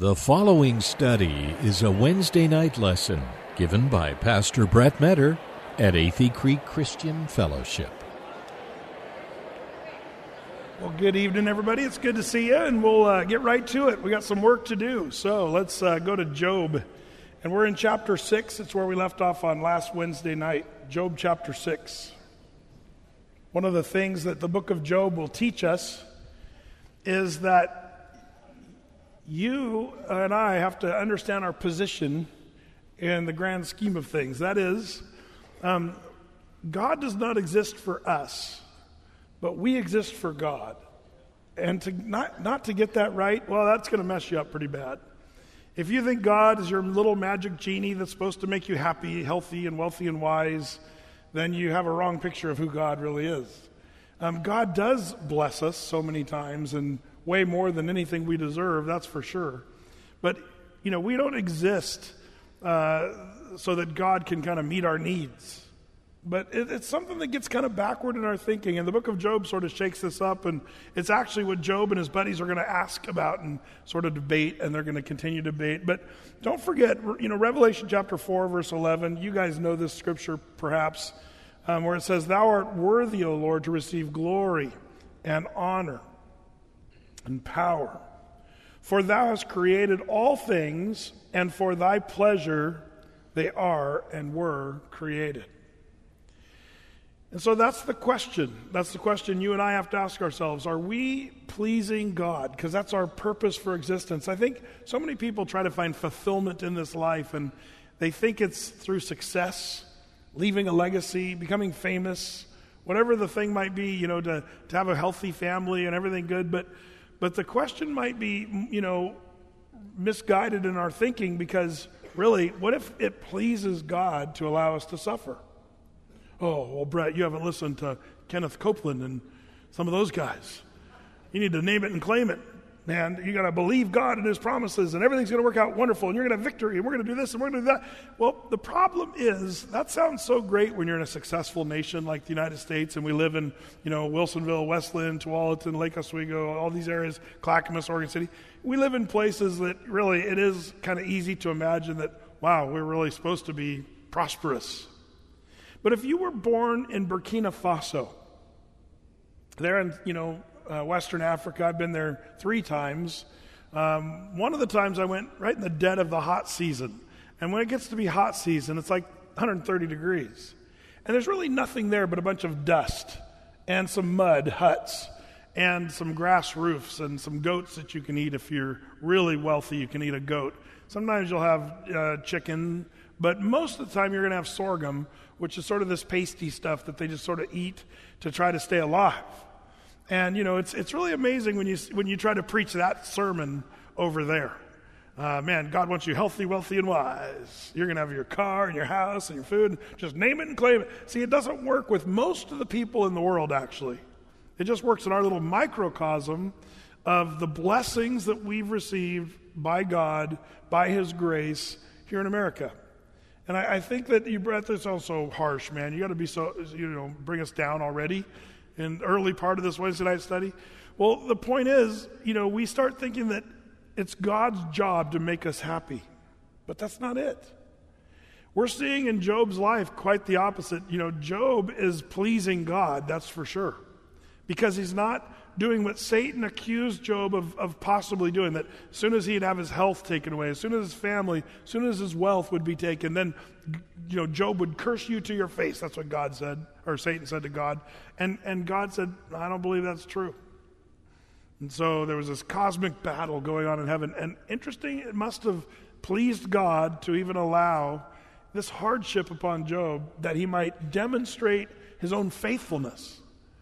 The following study is a Wednesday night lesson given by Pastor Brett Metter at Athey Creek Christian Fellowship. Well, good evening, everybody. It's good to see you, and we'll get right to it. We got some work to do, so let's go to Job. And we're in chapter 6. It's where we left off on last Wednesday night, Job chapter 6. One of the things that the book of Job will teach us is that you and I have to understand our position in the grand scheme of things. That is, God does not exist for us, but we exist for God. And to not to get that right, well, that's going to mess you up pretty bad. If you think God is your little magic genie that's supposed to make you happy, healthy, and wealthy and wise, then you have a wrong picture of who God really is. God does bless us so many times, and way more than anything we deserve, that's for sure. But, we don't exist so that God can kind of meet our needs. But it's something that gets kind of backward in our thinking, and the book of Job sort of shakes this up, and it's actually what Job and his buddies are going to ask about and sort of debate, and they're going to continue to debate. But don't forget, Revelation chapter 4, verse 11, you guys know this scripture perhaps, where it says, "Thou art worthy, O Lord, to receive glory and honor and power. For thou hast created all things, and for thy pleasure they are and were created." And so that's the question. That's the question you and I have to ask ourselves. Are we pleasing God? Because that's our purpose for existence. I think so many people try to find fulfillment in this life, and they think it's through success, leaving a legacy, becoming famous, whatever the thing might be, to have a healthy family and everything good. But the question might be, misguided in our thinking, because really, what if it pleases God to allow us to suffer? Oh, well, Brett, you haven't listened to Kenneth Copeland and some of those guys. You need to name it and claim it, man. You got to believe God and His promises, and everything's going to work out wonderful, and you're going to have victory, and we're going to do this, and we're going to do that. Well, the problem is, that sounds so great when you're in a successful nation like the United States, and we live in, Wilsonville, Westland, Tualatin, Lake Oswego, all these areas, Clackamas, Oregon City. We live in places that really, it is kind of easy to imagine that, wow, we're really supposed to be prosperous. But if you were born in Burkina Faso, there in, Western Africa, I've been there 3 times. One of the times I went right in the dead of the hot season. And when it gets to be hot season, it's like 130 degrees. And there's really nothing there but a bunch of dust and some mud huts and some grass roofs and some goats that you can eat. If you're really wealthy, you can eat a goat. Sometimes you'll have chicken, but most of the time you're going to have sorghum, which is sort of this pasty stuff that they just sort of eat to try to stay alive. And, it's really amazing when you try to preach that sermon over there. Man, God wants you healthy, wealthy, and wise. You're going to have your car and your house and your food. Just name it and claim it. See, it doesn't work with most of the people in the world, actually. It just works in our little microcosm of the blessings that we've received by God, by His grace here in America. And I think that Brett, that's also harsh, man. You got to be so, bring us down already in the early part of this Wednesday night study. Well, the point is, we start thinking that it's God's job to make us happy. But that's not it. We're seeing in Job's life quite the opposite. Job is pleasing God, that's for sure. Because he's not doing what Satan accused Job of possibly doing, that as soon as he'd have his health taken away, as soon as his family, as soon as his wealth would be taken, then Job would curse you to your face. That's what God said, or Satan said to God. And God said, I don't believe that's true. And so there was this cosmic battle going on in heaven. And interesting, it must have pleased God to even allow this hardship upon Job, that he might demonstrate his own faithfulness.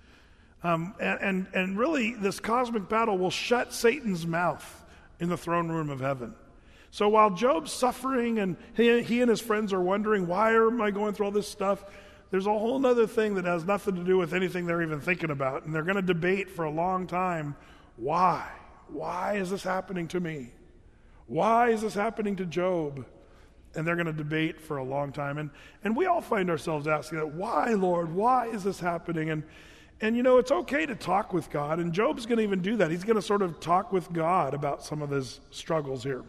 And really, this cosmic battle will shut Satan's mouth in the throne room of heaven. So while Job's suffering and he and his friends are wondering, why am I going through all this stuff? There's a whole other thing that has nothing to do with anything they're even thinking about. And they're going to debate for a long time, why? Why is this happening to me? Why is this happening to Job? And they're going to debate for a long time. And we all find ourselves asking that, why, Lord? Why is this happening? And it's okay to talk with God, and Job's going to even do that. He's going to sort of talk with God about some of his struggles here.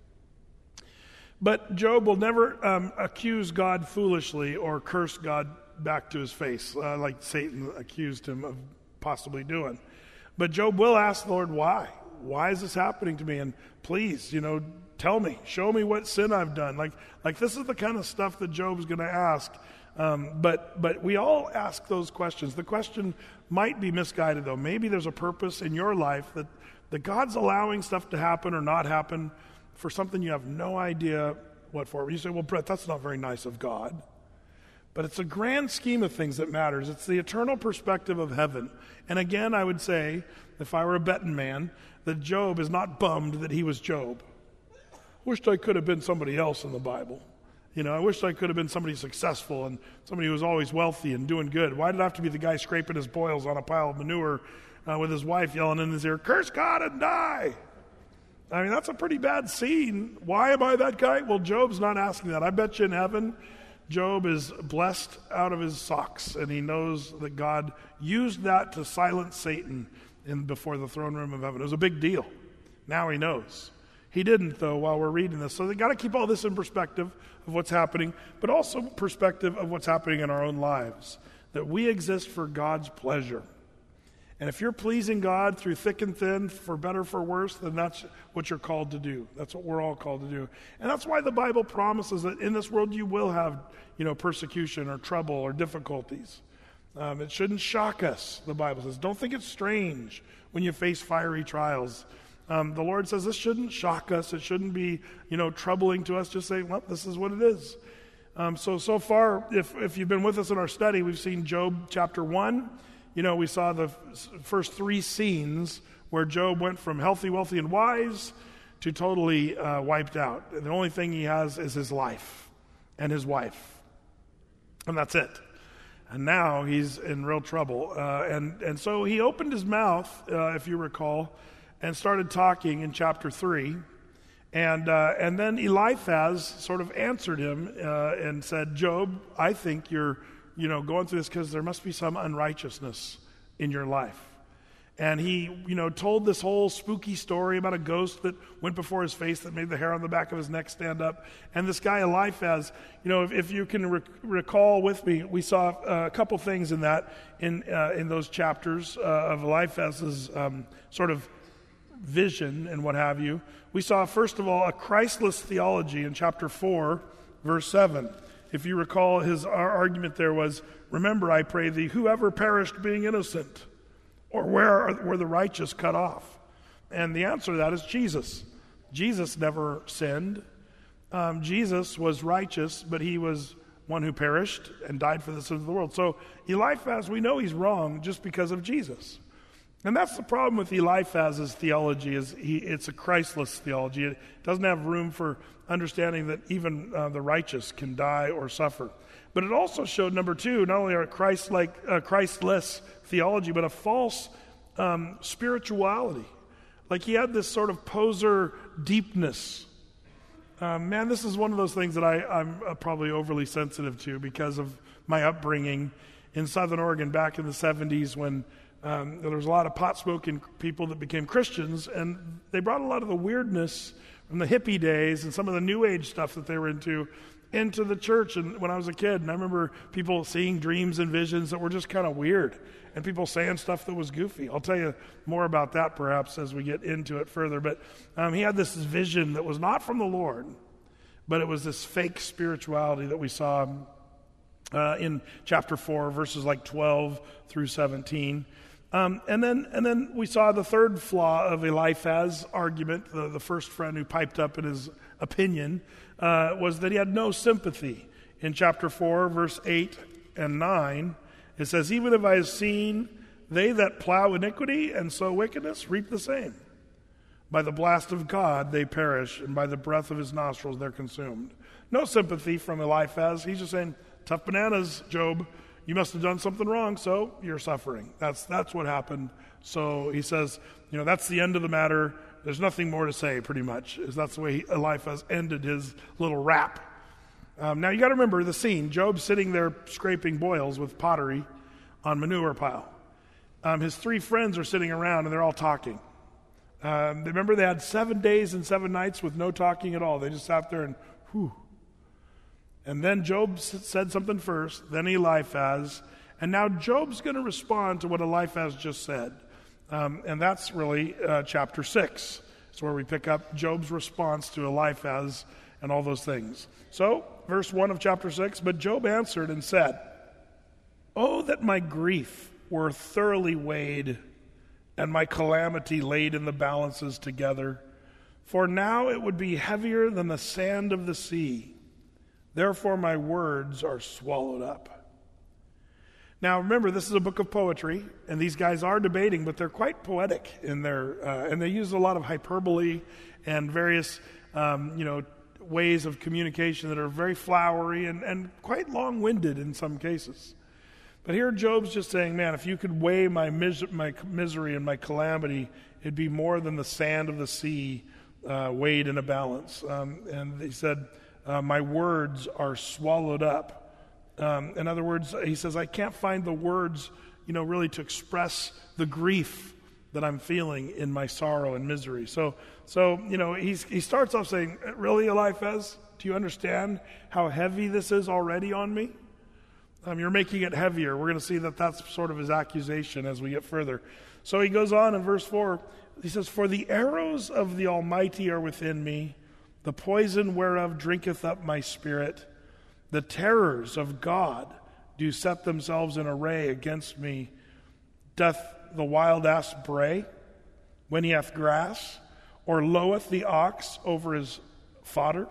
But Job will never accuse God foolishly or curse God back to his face, like Satan accused him of possibly doing. But Job will ask the Lord, why? Why is this happening to me? And please, tell me, show me what sin I've done. Like this is the kind of stuff that Job's going to ask. But we all ask those questions. The question might be misguided, though. Maybe there's a purpose in your life that God's allowing stuff to happen or not happen for something you have no idea what for. You say, well, Brett, that's not very nice of God. But it's a grand scheme of things that matters. It's the eternal perspective of heaven. And again, I would say, if I were a betting man, that Job is not bummed that he was Job. Wished I could have been somebody else in the Bible. I wish I could have been somebody successful and somebody who was always wealthy and doing good. Why did I have to be the guy scraping his boils on a pile of manure with his wife yelling in his ear, curse God and die? I mean, that's a pretty bad scene. Why am I that guy? Well, Job's not asking that. I bet you in heaven, Job is blessed out of his socks, and he knows that God used that to silence Satan before the throne room of heaven. It was a big deal. Now he knows. He didn't, though, while we're reading this. So they got to keep all this in perspective of what's happening, but also perspective of what's happening in our own lives, that we exist for God's pleasure. And if you're pleasing God through thick and thin, for better, for worse, then that's what you're called to do. That's what we're all called to do. And that's why the Bible promises that in this world you will have, persecution or trouble or difficulties. It shouldn't shock us, the Bible says. Don't think it's strange when you face fiery trials. The Lord says this shouldn't shock us. It shouldn't be, troubling to us. Just say, well, this is what it is. So far, if you've been with us in our study, we've seen Job chapter 1. We saw the first 3 scenes where Job went from healthy, wealthy, and wise to totally wiped out. And the only thing he has is his life and his wife. And that's it. And now he's in real trouble. And so he opened his mouth, if you recall, and started talking in chapter 3. And then Eliphaz sort of answered him and said, Job, I think you're going through this because there must be some unrighteousness in your life. And he, told this whole spooky story about a ghost that went before his face that made the hair on the back of his neck stand up. And this guy Eliphaz, if you can recall with me, we saw a couple things in that, in those chapters of Eliphaz's sort of vision and what have you. We saw, first of all, a Christless theology in chapter 4, verse 7. If you recall, our argument there was, remember, I pray thee, whoever perished being innocent, or where were the righteous cut off? And the answer to that is Jesus. Jesus never sinned. Jesus was righteous, but he was one who perished and died for the sins of the world. So Eliphaz, we know he's wrong just because of Jesus. And that's the problem with Eliphaz's theology, is it's a Christless theology. It doesn't have room for understanding that even the righteous can die or suffer. But it also showed, number 2, not only a Christless theology, but a false spirituality. Like he had this sort of poser deepness. This is one of those things that I'm probably overly sensitive to because of my upbringing in Southern Oregon back in the 70s when there was a lot of pot-smoking people that became Christians, and they brought a lot of the weirdness from the hippie days and some of the New Age stuff that they were into the church. And when I was a kid, and I remember people seeing dreams and visions that were just kind of weird, and people saying stuff that was goofy. I'll tell you more about that perhaps as we get into it further. But he had this vision that was not from the Lord, but it was this fake spirituality that we saw in chapter 4, verses like 12 through 17. And then we saw the third flaw of Eliphaz's argument. The first friend who piped up in his opinion was that he had no sympathy. In chapter 4, verse 8 and 9, it says, even if I have seen they that plow iniquity and sow wickedness reap the same. By the blast of God they perish, and by the breath of his nostrils they're consumed. No sympathy from Eliphaz. He's just saying, tough bananas, Job. You must have done something wrong, so you're suffering. That's what happened. So he says, that's the end of the matter. There's nothing more to say, pretty much. That's the way Eliphaz ended his little rap. Now you got to remember the scene. Job's sitting there scraping boils with pottery on manure pile. his three friends are sitting around and they're all talking. Remember, they had 7 days and 7 nights with no talking at all. They just sat there and whew. And then Job said something first, then Eliphaz, and now Job's going to respond to what Eliphaz just said. And that's really chapter 6. It's where we pick up Job's response to Eliphaz and all those things. So, verse 1 of chapter 6, but Job answered and said, "Oh, that my grief were thoroughly weighed, and my calamity laid in the balances together. For now it would be heavier than the sand of the sea. Therefore my words are swallowed up." Now remember, this is a book of poetry, and these guys are debating, but they're quite poetic in their, and they use a lot of hyperbole and various, ways of communication that are very flowery and quite long-winded in some cases. But here Job's just saying, man, if you could weigh my misery and my calamity, it'd be more than the sand of the sea weighed in a balance. And he said, my words are swallowed up. In other words, he says, I can't find the words, really to express the grief that I'm feeling in my sorrow and misery. So he starts off saying, really, Eliphaz, do you understand how heavy this is already on me? You're making it heavier. We're going to see that that's sort of his accusation as we get further. So he goes on in verse 4. He says, "For the arrows of the Almighty are within me, the poison whereof drinketh up my spirit. The terrors of God do set themselves in array against me. Doth the wild ass bray when he hath grass, or loweth the ox over his fodder?"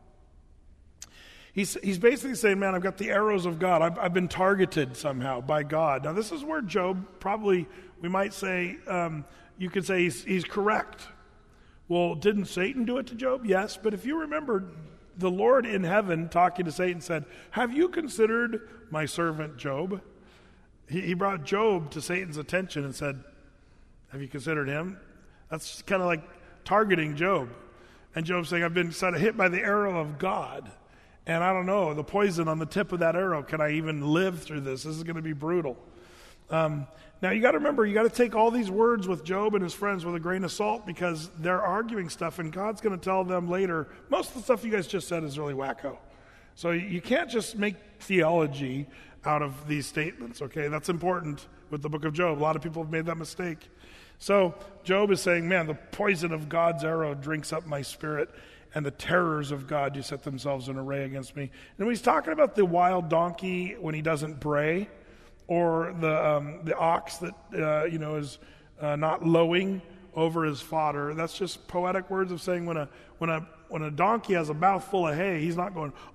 He's basically saying, man, I've got the arrows of God. I've been targeted somehow by God. Now, this is where Job probably, we might say, you could say he's correct. Well, didn't Satan do it to Job? Yes, but if you remember, the Lord in heaven talking to Satan said, "Have you considered my servant Job?" He brought Job to Satan's attention and said, "Have you considered him?" That's kind of like targeting Job. And Job's saying, I've been sort of hit by the arrow of God. And I don't know, the poison on the tip of that arrow, can I even live through this? This is going to be brutal. Now, you got to remember, you got to take all these words with Job and his friends with a grain of salt, because they're arguing stuff, and God's going to tell them later, most of the stuff you guys just said is really wacko. So you can't just make theology out of these statements, okay? That's important with the book of Job. A lot of people have made that mistake. So Job is saying, man, the poison of God's arrow drinks up my spirit, and the terrors of God do set themselves in array against me. And when he's talking about the wild donkey when he doesn't bray, or the ox that is not lowing over his fodder, that's just poetic words of saying when a donkey has a mouthful of hay, he's not going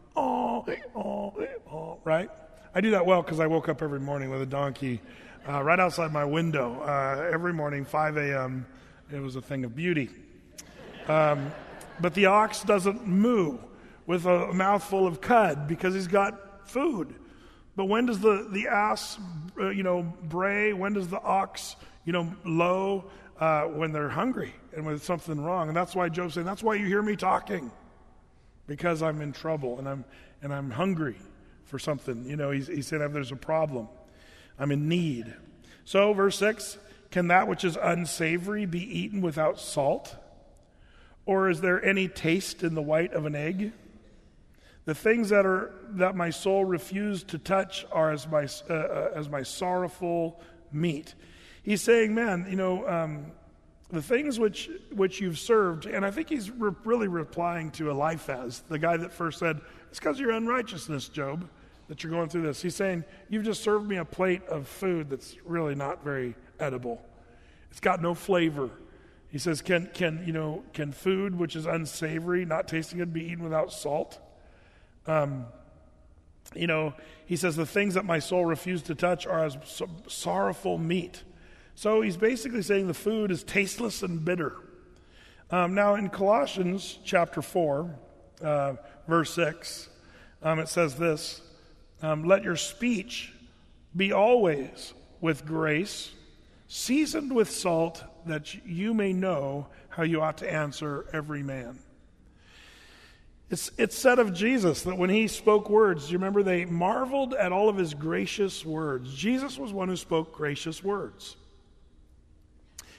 oh, right? I do that well because I woke up every morning with a donkey right outside my window every morning, 5 a.m. It was a thing of beauty. But the ox doesn't moo with a mouthful of cud because he's got food. But when does the ass, bray? When does the ox, low? When they're hungry and with something wrong. And that's why Job's saying, that's why you hear me talking, because I'm in trouble and I'm hungry for something. He's saying there's a problem. I'm in need. So verse 6, can that which is unsavory be eaten without salt? Or is there any taste in the white of an egg? The things that my soul refused to touch are as my sorrowful meat. He's saying, man, the things which you've served, and I think he's really replying to Eliphaz, the guy that first said, it's because of your unrighteousness, Job, that you're going through this. He's saying, you've just served me a plate of food that's really not very edible. It's got no flavor. He says, can food which is unsavory, not tasting good, be eaten without salt? He says, the things that my soul refused to touch are as sorrowful meat. So he's basically saying the food is tasteless and bitter. Now in Colossians chapter 4, verse 6, it says this, let your speech be always with grace, seasoned with salt, that you may know how you ought to answer every man. It's said of Jesus that when he spoke words, do you remember they marveled at all of his gracious words? Jesus was one who spoke gracious words.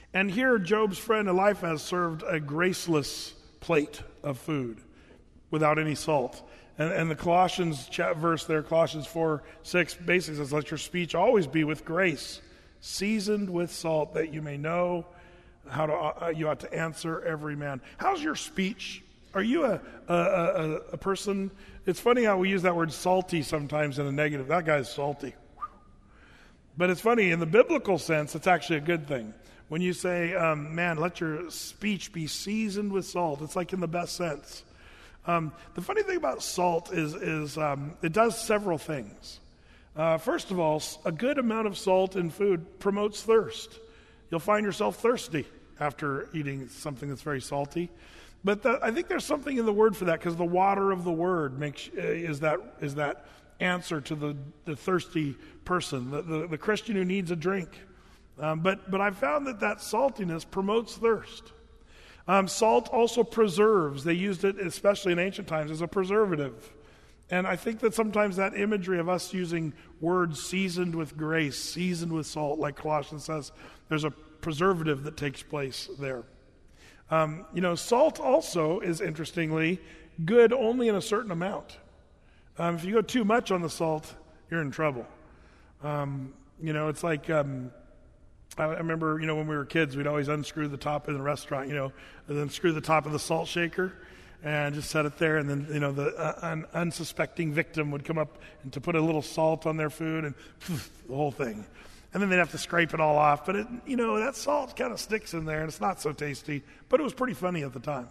And here Job's friend Eliphaz served a graceless plate of food without any salt. And the Colossians verse there, Colossians 4:6, basically says, let your speech always be with grace, seasoned with salt, that you may know how you ought to answer every man. How's your speech? Are you a person? It's funny how we use that word salty sometimes in a negative. That guy's salty. But it's funny, in the biblical sense, it's actually a good thing. When you say, man, let your speech be seasoned with salt, it's like in the best sense. The funny thing about salt is it does several things. First of all, a good amount of salt in food promotes thirst. You'll find yourself thirsty after eating something that's very salty. But I think there's something in the word for that, because the water of the word is that answer to the thirsty person, the Christian who needs a drink. But I've found that saltiness promotes thirst. Salt also preserves. They used it, especially in ancient times, as a preservative. And I think that sometimes that imagery of us using words seasoned with grace, seasoned with salt, like Colossians says, there's a preservative that takes place there. Salt also is, interestingly, good only in a certain amount. If you go too much on the salt, you're in trouble. It's like... I remember, when we were kids, we'd always unscrew the top in the restaurant, and then screw the top of the salt shaker and just set it there. And then, an unsuspecting victim would come up and to put a little salt on their food and the whole thing. And then they'd have to scrape it all off. But, that salt kind of sticks in there and it's not so tasty. But it was pretty funny at the time.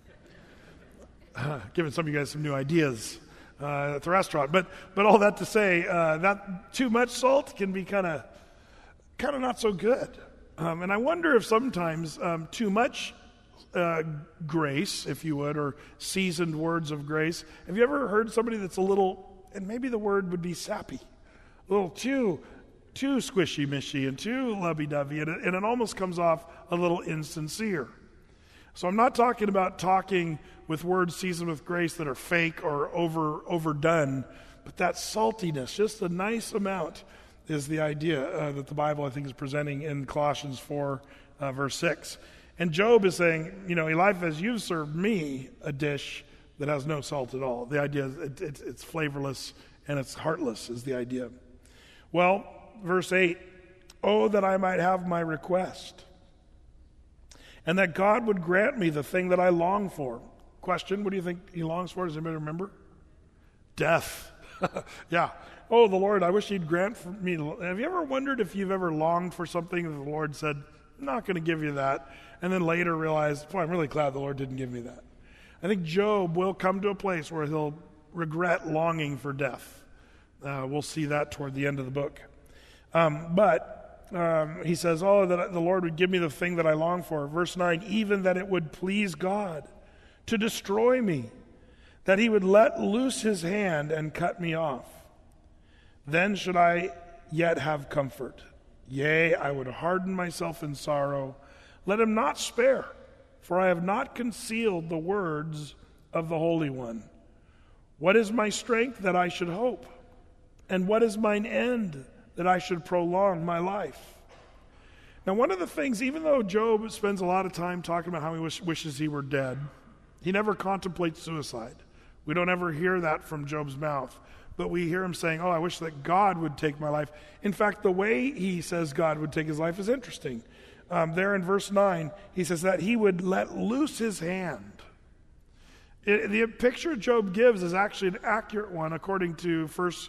Giving some of you guys some new ideas at the restaurant. But all that to say, that too much salt can be kind of not so good. And I wonder if sometimes too much grace, if you would, or seasoned words of grace. Have you ever heard somebody that's a little, and maybe the word would be sappy, a little too squishy-mishy and too lovey-dovey, and it almost comes off a little insincere. So I'm not talking about talking with words seasoned with grace that are fake or overdone, but that saltiness, just a nice amount, is the idea that the Bible, I think, is presenting in Colossians 4, verse 6. And Job is saying, Eliphaz, you've served me a dish that has no salt at all. The idea is it's flavorless and it's heartless is the idea. Well, verse 8, oh, that I might have my request, and that God would grant me the thing that I long for. Question, what do you think he longs for? Does anybody remember? Death. Yeah. Oh, the Lord, I wish he'd grant for me. Have you ever wondered if you've ever longed for something and the Lord said, I'm not going to give you that, and then later realized, boy, I'm really glad the Lord didn't give me that. I think Job will come to a place where he'll regret longing for death. We'll see that toward the end of the book. But he says, oh, that the Lord would give me the thing that I long for. Verse 9, even that it would please God to destroy me, that he would let loose his hand and cut me off. Then should I yet have comfort. Yea, I would harden myself in sorrow. Let him not spare, for I have not concealed the words of the Holy One. What is my strength that I should hope? And what is mine end that I should prolong my life? Now, one of the things, even though Job spends a lot of time talking about how he wishes he were dead, he never contemplates suicide. We don't ever hear that from Job's mouth. But we hear him saying, oh, I wish that God would take my life. In fact, the way he says God would take his life is interesting. There in verse 9, he says that he would let loose his hand. The picture Job gives is actually an accurate one according to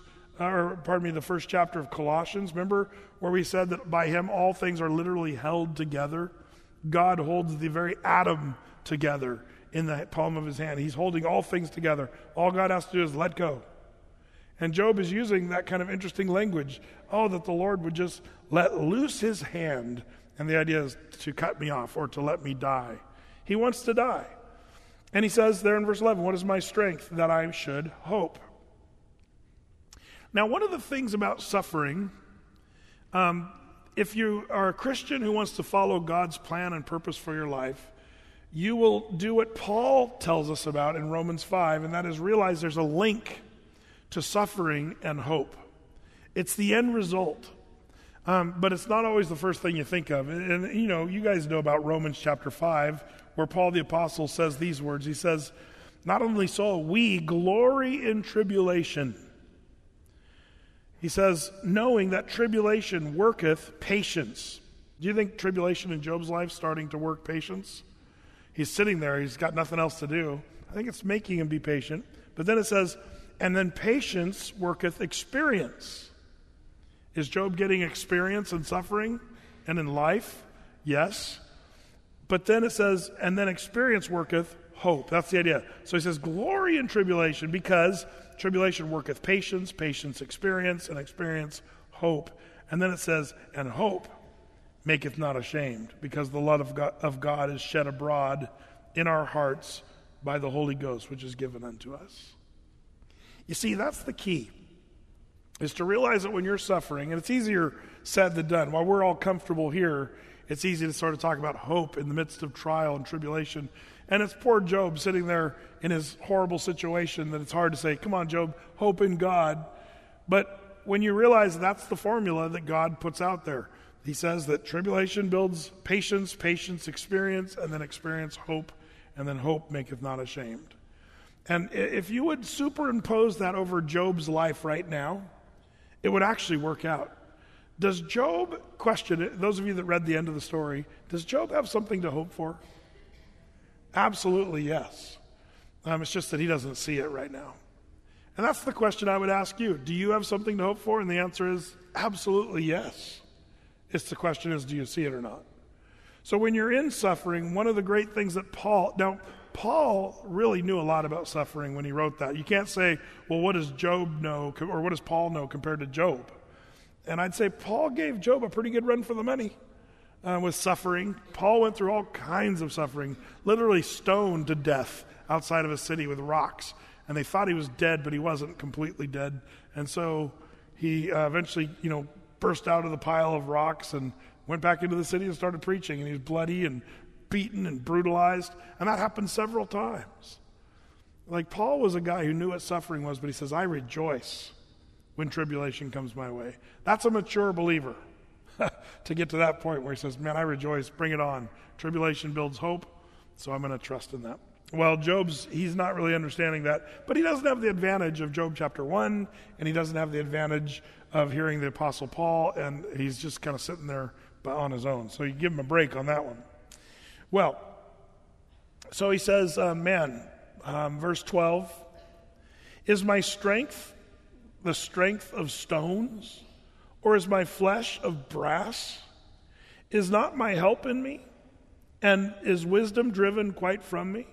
the first chapter of Colossians. Remember where we said that by him all things are literally held together? God holds the very atom together in the palm of his hand. He's holding all things together. All God has to do is let go. And Job is using that kind of interesting language. Oh, that the Lord would just let loose his hand. And the idea is to cut me off or to let me die. He wants to die. And he says there in verse 11, what is my strength that I should hope? Now, one of the things about suffering, if you are a Christian who wants to follow God's plan and purpose for your life, you will do what Paul tells us about in Romans 5, and that is realize there's a link to suffering and hope. It's the end result. But it's not always the first thing you think of. And, you guys know about Romans chapter 5, where Paul the Apostle says these words. He says, not only so, we glory in tribulation. He says, knowing that tribulation worketh patience. Do you think tribulation in Job's life starting to work patience? He's sitting there. He's got nothing else to do. I think it's making him be patient. But then it says, and then patience worketh experience. Is Job getting experience in suffering and in life? Yes. But then it says, and then experience worketh hope. That's the idea. So he says, glory in tribulation, because tribulation worketh patience, patience experience, and experience hope. And then it says, and hope maketh not ashamed, because the love of God is shed abroad in our hearts by the Holy Ghost, which is given unto us. You see, that's the key, is to realize that when you're suffering, and it's easier said than done. While we're all comfortable here, it's easy to sort of talk about hope in the midst of trial and tribulation. And it's poor Job sitting there in his horrible situation that it's hard to say, come on, Job, hope in God. But when you realize that's the formula that God puts out there, he says that tribulation builds patience, patience experience, and then experience hope, and then hope maketh not ashamed. And if you would superimpose that over Job's life right now, it would actually work out. Does Job, question it, those of you that read the end of the story, does Job have something to hope for? Absolutely yes. It's just that he doesn't see it right now. And that's the question I would ask you. Do you have something to hope for? And the answer is absolutely yes. The question is, do you see it or not? So when you're in suffering, one of the great things that Paul really knew a lot about suffering when he wrote that. You can't say, well, what does Job know, or what does Paul know compared to Job? And I'd say Paul gave Job a pretty good run for the money with suffering. Paul went through all kinds of suffering, literally stoned to death outside of a city with rocks. And they thought he was dead, but he wasn't completely dead. And so he eventually, burst out of the pile of rocks and went back into the city and started preaching. And he was bloody and beaten and brutalized. And that happened several times. Like Paul was a guy who knew what suffering was, but he says, I rejoice when tribulation comes my way. That's a mature believer to get to that point where he says, man, I rejoice, bring it on. Tribulation builds hope, so I'm going to trust in that. Well, he's not really understanding that, but he doesn't have the advantage of Job chapter 1, and he doesn't have the advantage of hearing the Apostle Paul, and he's just kind of sitting there on his own. So you give him a break on that one. Well, so he says, verse 12, is my strength the strength of stones, or is my flesh of brass? Is not my help in me, and is wisdom driven quite from me?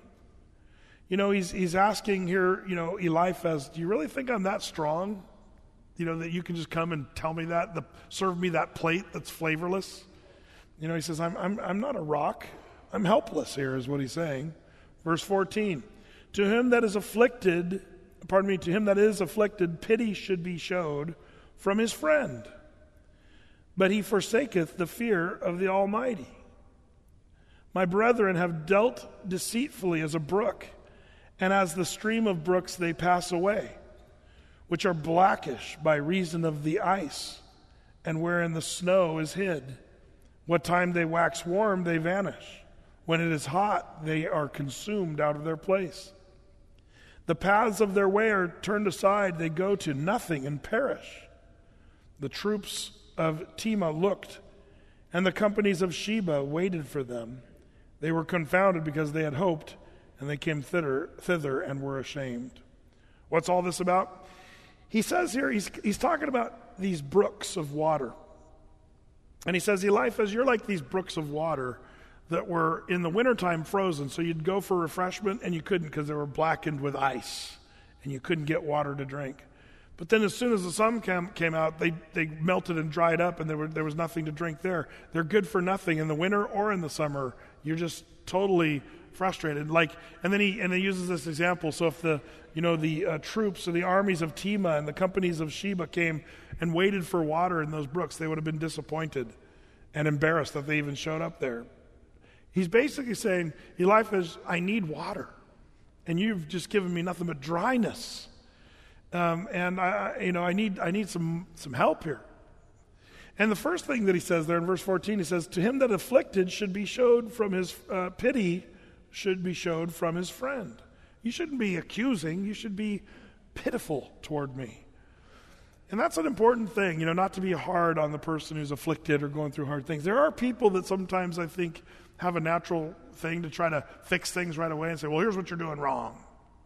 He's asking here, Eliphaz, do you really think I'm that strong? That you can just come and tell me that, serve me that plate that's flavorless? He says, I'm not a rock. I'm helpless here is what he's saying. Verse 14, to him that is afflicted, pity should be showed from his friend. But he forsaketh the fear of the Almighty. My brethren have dealt deceitfully as a brook, and as the stream of brooks they pass away, which are blackish by reason of the ice, and wherein the snow is hid. What time they wax warm, they vanish. When it is hot, they are consumed out of their place. The paths of their way are turned aside, they go to nothing and perish. The troops of Tema looked, and the companies of Sheba waited for them. They were confounded because they had hoped, and they came thither and were ashamed. What's all this about? He says here, he's talking about these brooks of water. And he says, Eliphaz, you're like these brooks of water that were in the wintertime frozen. So you'd go for refreshment and you couldn't because they were blackened with ice and you couldn't get water to drink. But then as soon as the sun came out, they melted and dried up and there was nothing to drink there. They're good for nothing in the winter or in the summer. You're just totally frustrated. And then he uses this example. So if the troops or the armies of Tema and the companies of Sheba came and waited for water in those brooks, they would have been disappointed and embarrassed that they even showed up there. He's basically saying, Eliphaz, I need water, and you've just given me nothing but dryness, and I need some help here. And the first thing that he says there in verse 14, he says, to him that afflicted should be showed from his pity, should be showed from his friend. You shouldn't be accusing, you should be pitiful toward me. And that's an important thing, not to be hard on the person who's afflicted or going through hard things. There are people that sometimes I think have a natural thing to try to fix things right away and say, well, here's what you're doing wrong.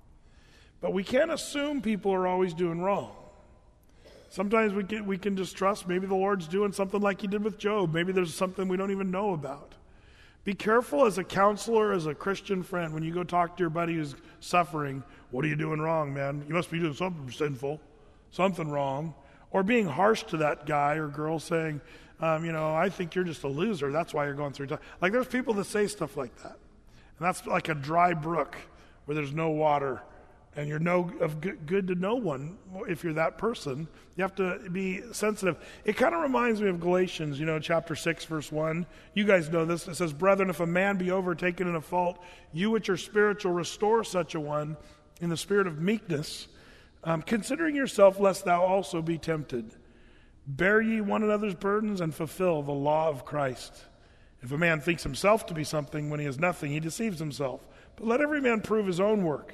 But we can't assume people are always doing wrong. Sometimes we can just trust maybe the Lord's doing something like he did with Job. Maybe there's something we don't even know about. Be careful as a counselor, as a Christian friend, when you go talk to your buddy who's suffering, what are you doing wrong, man? You must be doing something sinful, something wrong. Or being harsh to that guy or girl saying, I think you're just a loser. That's why you're going through time. Like there's people that say stuff like that. And that's like a dry brook where there's no water. And you're good to no one if you're that person. You have to be sensitive. It kind of reminds me of Galatians, chapter 6, verse 1. You guys know this. It says, brethren, if a man be overtaken in a fault, you which are spiritual restore such a one in the spirit of meekness, considering yourself lest thou also be tempted. Bear ye one another's burdens and fulfill the law of Christ. If a man thinks himself to be something when he is nothing, he deceives himself. But let every man prove his own work.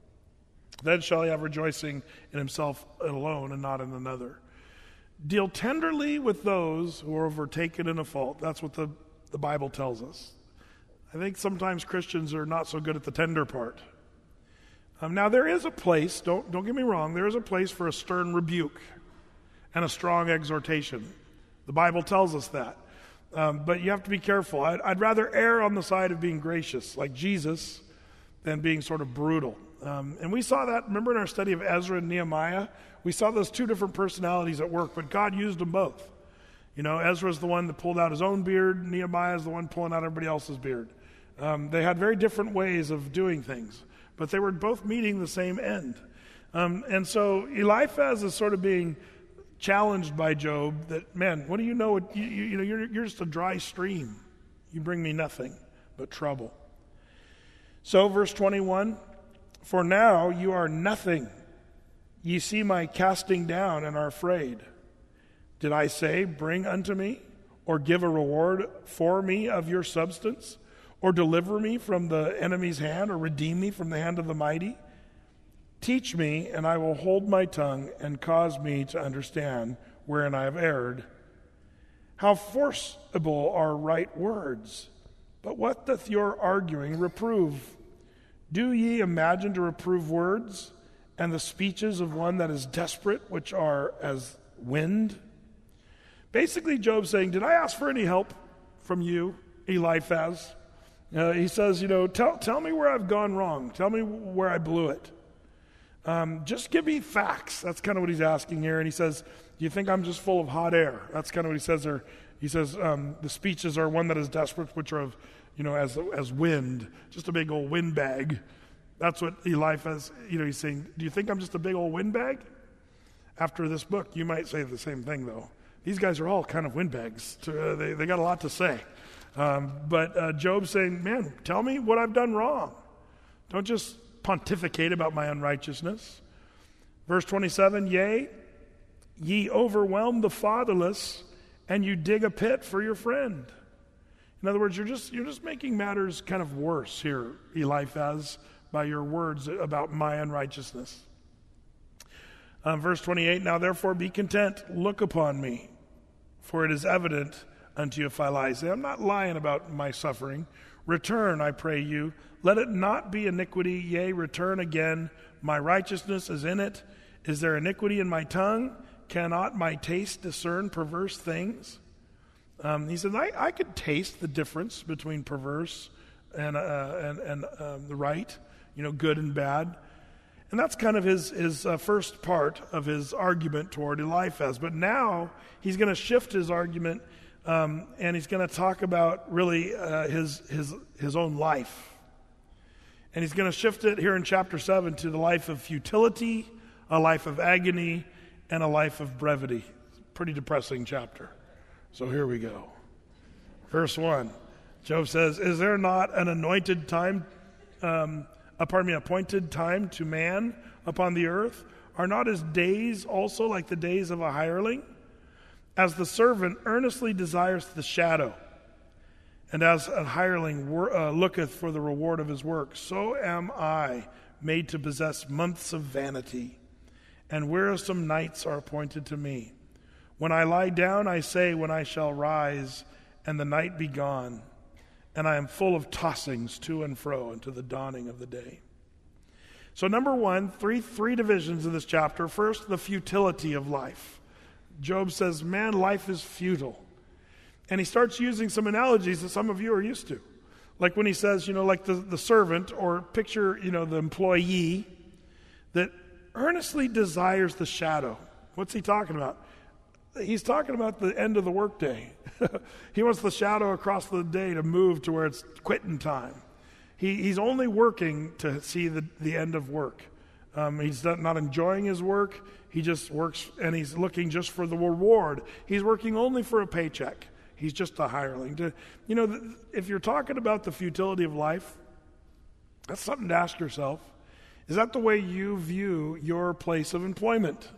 Then shall he have rejoicing in himself alone and not in another. Deal tenderly with those who are overtaken in a fault. That's what the Bible tells us. I think sometimes Christians are not so good at the tender part. Now there is a place, don't get me wrong, there is a place for a stern rebuke and a strong exhortation. The Bible tells us that. But you have to be careful. I'd rather err on the side of being gracious, like Jesus, than being sort of brutal. And we saw that, remember in our study of Ezra and Nehemiah? We saw those two different personalities at work, but God used them both. Ezra's the one that pulled out his own beard. Nehemiah's the one pulling out everybody else's beard. They had very different ways of doing things, but they were both meeting the same end. And so Eliphaz is sort of being challenged by Job that, man, what do you know? You're just a dry stream. You bring me nothing but trouble. So verse 21, for now you are nothing. Ye see my casting down and are afraid. Did I say, bring unto me, or give a reward for me of your substance, or deliver me from the enemy's hand, or redeem me from the hand of the mighty? Teach me, and I will hold my tongue, and cause me to understand wherein I have erred. How forcible are right words! But what doth your arguing reprove? Do ye imagine to reprove words, and the speeches of one that is desperate, which are as wind? Basically, Job's saying, did I ask for any help from you, Eliphaz? He says, tell me where I've gone wrong. Tell me where I blew it. Just give me facts. That's kind of what he's asking here. And he says, do you think I'm just full of hot air? That's kind of what he says there. He says, the speeches are one that is desperate, which are of, as wind, just a big old windbag. That's what Eliphaz, he's saying, do you think I'm just a big old windbag? After this book, you might say the same thing, though. These guys are all kind of windbags. They got a lot to say. But Job's saying, man, tell me what I've done wrong. Don't just pontificate about my unrighteousness. Verse 27, yea, ye overwhelm the fatherless, and you dig a pit for your friend. In other words, you're just making matters kind of worse here, Eliphaz, by your words about my unrighteousness. Verse 28, now therefore be content, look upon me, for it is evident unto you if I lie. Say, I'm not lying about my suffering. Return, I pray you. Let it not be iniquity, yea, return again. My righteousness is in it. Is there iniquity in my tongue? Cannot my taste discern perverse things? He said, I could taste the difference between perverse and the right, good and bad. And that's kind of his first part of his argument toward Eliphaz. But now he's going to shift his argument, and he's going to talk about really his own life. And he's going to shift it here in chapter 7 to the life of futility, a life of agony, and a life of brevity. Pretty depressing chapter. So here we go. Verse 1. Job says, is there not an appointed time to man upon the earth? Are not his days also like the days of a hireling? As the servant earnestly desires the shadow, and as a hireling looketh for the reward of his work, so am I made to possess months of vanity, and wearisome nights are appointed to me. When I lie down, I say, when I shall rise, and the night be gone, and I am full of tossings to and fro unto the dawning of the day. So number one, three divisions of this chapter. First, the futility of life. Job says, man, life is futile. And he starts using some analogies that some of you are used to. Like when he says, like the servant, or picture, the employee that earnestly desires the shadow. What's he talking about? He's talking about the end of the workday. He wants the shadow across the day to move to where it's quitting time. He's only working to see the end of work. He's not enjoying his work. He just works, and he's looking just for the reward. He's working only for a paycheck. He's just a hireling. If you're talking about the futility of life, that's something to ask yourself. Is that the way you view your place of employment?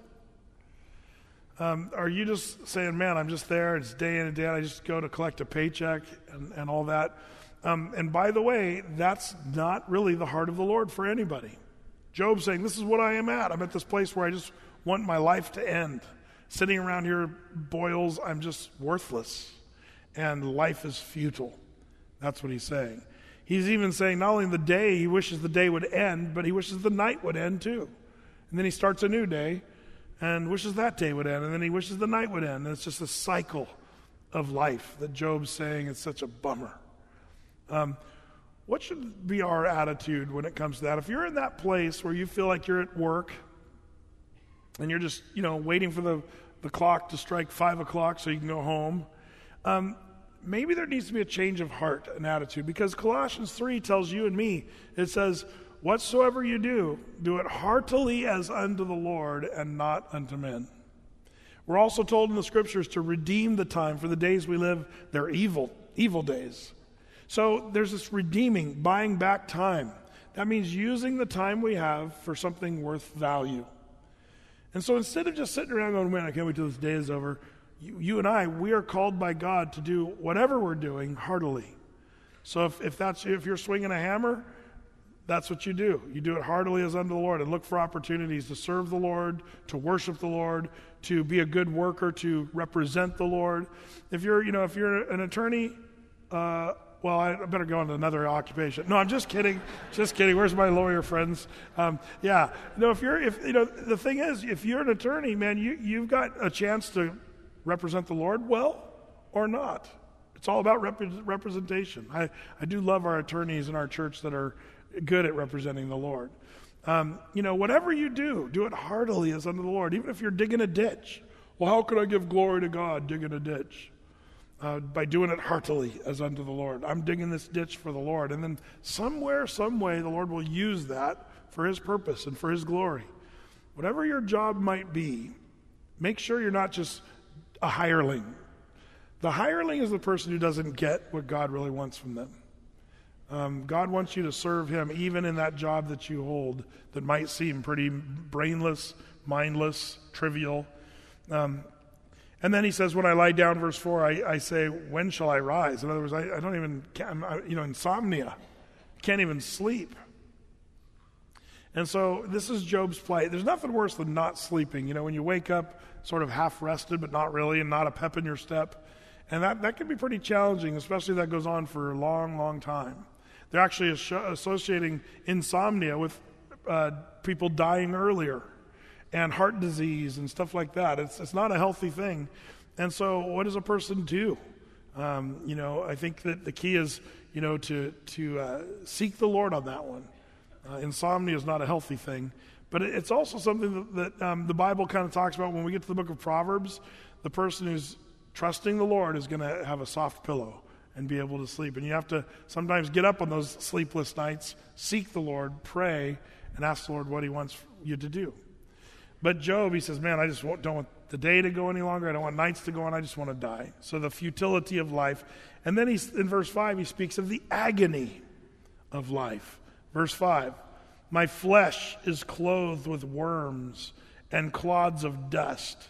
Are you just saying, man, I'm just there, it's day in and day out, I just go to collect a paycheck and all that? And by the way, that's not really the heart of the Lord for anybody. Job's saying, this is what I am at. I'm at this place where I just want my life to end. Sitting around here boils, I'm just worthless. And life is futile. That's what he's saying. He's even saying not only the day, he wishes the day would end, but he wishes the night would end too. And then he starts a new day and wishes that day would end. And then he wishes the night would end. And it's just a cycle of life that Job's saying is such a bummer. What should be our attitude when it comes to that? If you're in that place where you feel like you're at work and you're just, waiting for the clock to strike 5 o'clock so you can go home, maybe there needs to be a change of heart and attitude, because Colossians 3 tells you and me, it says, whatsoever you do, do it heartily as unto the Lord and not unto men. We're also told in the scriptures to redeem the time, for the days we live, they're evil days. So there's this redeeming, buying back time. That means using the time we have for something worth value. And so instead of just sitting around going, man, I can't wait till this day is over, you and I, we are called by God to do whatever we're doing heartily. So if you're swinging a hammer, that's what you do. You do it heartily as unto the Lord, and look for opportunities to serve the Lord, to worship the Lord, to be a good worker, to represent the Lord. If you're an attorney, well, I better go into another occupation. No, I'm just kidding. Just kidding. Where's my lawyer friends? The thing is, if you're an attorney, man, you've got a chance to represent the Lord well or not. It's all about representation. I do love our attorneys in our church that are good at representing the Lord. Whatever you do it heartily as unto the Lord. Even if you're digging a ditch. Well, how could I give glory to God digging a ditch? By doing it heartily as unto the Lord. I'm digging this ditch for the Lord. And then somewhere, some way, the Lord will use that for his purpose and for his glory. Whatever your job might be, make sure you're not just a hireling. The hireling is the person who doesn't get what God really wants from them. God wants you to serve him even in that job that you hold that might seem pretty brainless, mindless, trivial. And then he says, when I lie down, verse 4, I say, when shall I rise? In other words, I don't even, insomnia. Can't even sleep. And so this is Job's plight. There's nothing worse than not sleeping. When you wake up sort of half rested, but not really, and not a pep in your step. And that can be pretty challenging, especially if that goes on for a long, long time. They're actually associating insomnia with people dying earlier, and heart disease and stuff like that. It's not a healthy thing. And so what does a person do? I think that the key is, to seek the Lord on that one. Insomnia is not a healthy thing. But it's also something that the Bible kind of talks about when we get to the book of Proverbs. The person who's trusting the Lord is going to have a soft pillow and be able to sleep. And you have to sometimes get up on those sleepless nights, seek the Lord, pray, and ask the Lord what he wants you to do. But Job, he says, man, I just don't want the day to go any longer. I don't want nights to go on. I just want to die. So the futility of life. And then in verse 5, he speaks of the agony of life. Verse 5, my flesh is clothed with worms and clods of dust.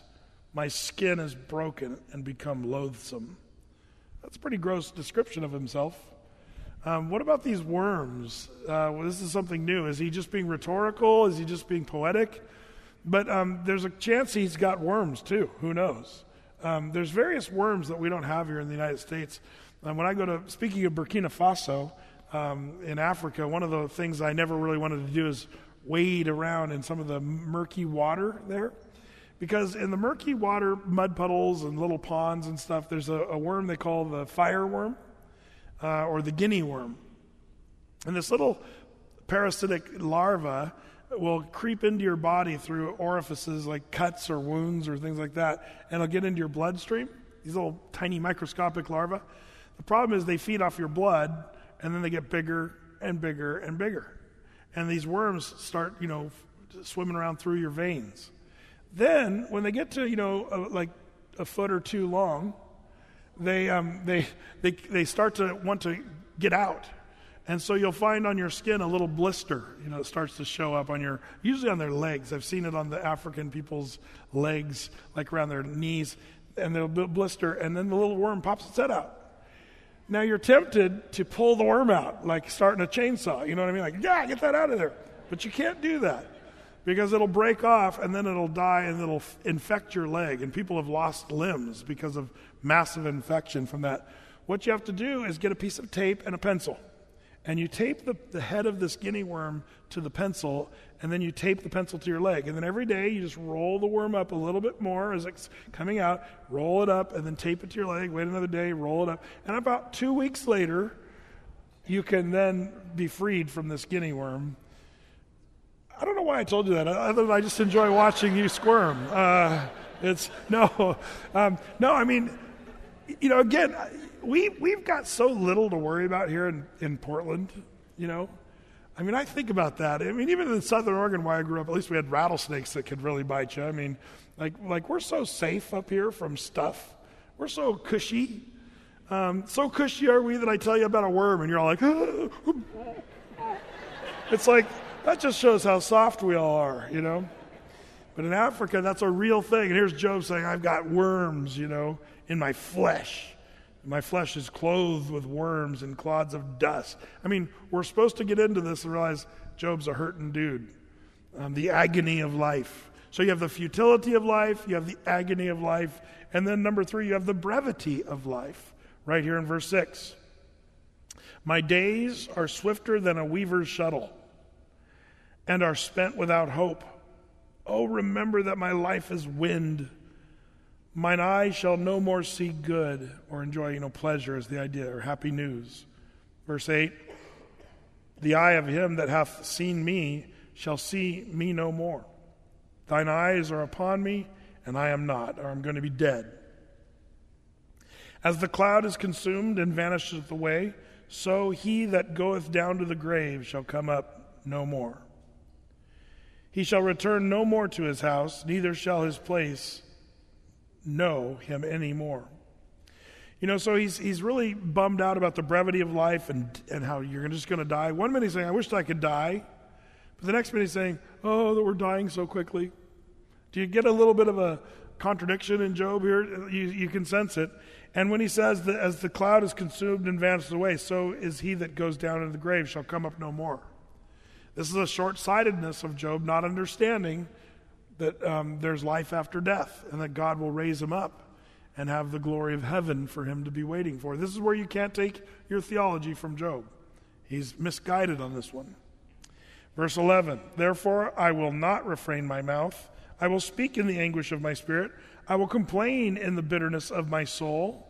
My skin is broken and become loathsome. That's a pretty gross description of himself. What about these worms? Well, this is something new. Is he just being rhetorical? Is he just being poetic? But there's a chance he's got worms too. Who knows? There's various worms that we don't have here in the United States. When I go to, speaking of Burkina Faso, in Africa, one of the things I never really wanted to do is wade around in some of the murky water there. Because in the murky water, mud puddles and little ponds and stuff, there's a worm they call the fireworm, or the guinea worm. And this little parasitic larva will creep into your body through orifices like cuts or wounds or things like that, and it'll get into your bloodstream, these little tiny microscopic larvae. The problem is they feed off your blood, and then they get bigger and bigger and bigger. And these worms start, swimming around through your veins. Then, when they get to, like a foot or two long, they start to want to get out. And so you'll find on your skin a little blister, it starts to show up usually on their legs. I've seen it on the African people's legs, like around their knees, and they'll blister, and then the little worm pops its head out. Now you're tempted to pull the worm out, like starting a chainsaw, you know what I mean? Like, yeah, get that out of there. But you can't do that, because it'll break off, and then it'll die, and it'll infect your leg, and people have lost limbs because of massive infection from that. What you have to do is get a piece of tape and a pencil. And you tape the head of this guinea worm to the pencil, and then you tape the pencil to your leg. And then every day you just roll the worm up a little bit more as it's coming out, roll it up, and then tape it to your leg, wait another day, roll it up. And about 2 weeks later, you can then be freed from this guinea worm. I don't know why I told you that, other than I just enjoy watching you squirm. Again, we've got so little to worry about here in Portland, I think about that. Even in Southern Oregon where I grew up, at least we had rattlesnakes that could really bite you. Like we're so safe up here from stuff. We're so cushy. So cushy are we that I tell you about a worm and you're all like, it's like, that just shows how soft we all are, But in Africa, that's a real thing. And here's Job saying, I've got worms, in my flesh. My flesh is clothed with worms and clods of dust. We're supposed to get into this and realize Job's a hurting dude. The agony of life. So you have the futility of life, you have the agony of life, and then number 3, you have the brevity of life. Right here in verse 6. My days are swifter than a weaver's shuttle, and are spent without hope. Oh, remember that my life is wind. Mine eye shall no more see good, or enjoy, pleasure is the idea, or happy news. Verse 8, the eye of him that hath seen me shall see me no more. Thine eyes are upon me, and I am not, or I'm going to be dead. As the cloud is consumed and vanisheth away, so he that goeth down to the grave shall come up no more. He shall return no more to his house, neither shall his place know him anymore. So he's really bummed out about the brevity of life and how you're just going to die. One minute he's saying, I wish I could die. But the next minute he's saying, oh, that we're dying so quickly. Do you get a little bit of a contradiction in Job here? You can sense it. And when he says that as the cloud is consumed and vanishes away, so is he that goes down into the grave shall come up no more. This is a short-sightedness of Job, not understanding that there's life after death and that God will raise him up and have the glory of heaven for him to be waiting for. This is where you can't take your theology from Job. He's misguided on this one. Verse 11, therefore I will not refrain my mouth. I will speak in the anguish of my spirit. I will complain in the bitterness of my soul.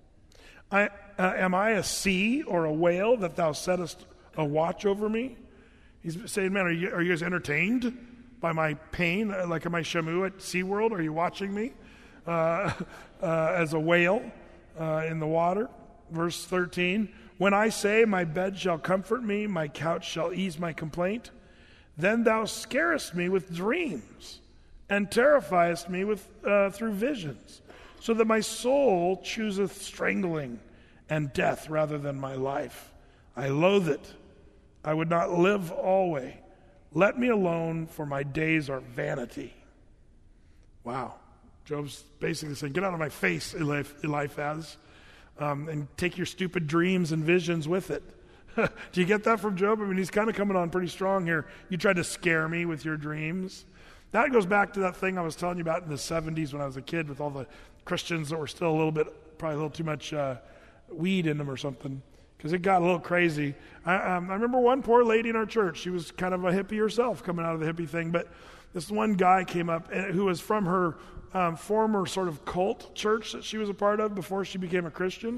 Am I a sea or a whale that thou settest a watch over me? He's saying, man, are you guys entertained by my pain? Like, am I Shamu at SeaWorld? Are you watching me as a whale in the water? Verse 13, when I say my bed shall comfort me, my couch shall ease my complaint, then thou scarest me with dreams and terrifiest me with through visions, so that my soul chooseth strangling and death rather than my life. I loathe it. I would not live always. Let me alone, for my days are vanity. Wow. Job's basically saying, get out of my face, Eliphaz, and take your stupid dreams and visions with it. Do you get that from Job? I mean, he's kind of coming on pretty strong here. You tried to scare me with your dreams. That goes back to that thing I was telling you about in the 70s when I was a kid with all the Christians that were still probably a little too much weed in them or something, because it got a little crazy. I remember one poor lady in our church. She was kind of a hippie herself, coming out of the hippie thing, but this one guy came up who was from her former sort of cult church that she was a part of before she became a Christian.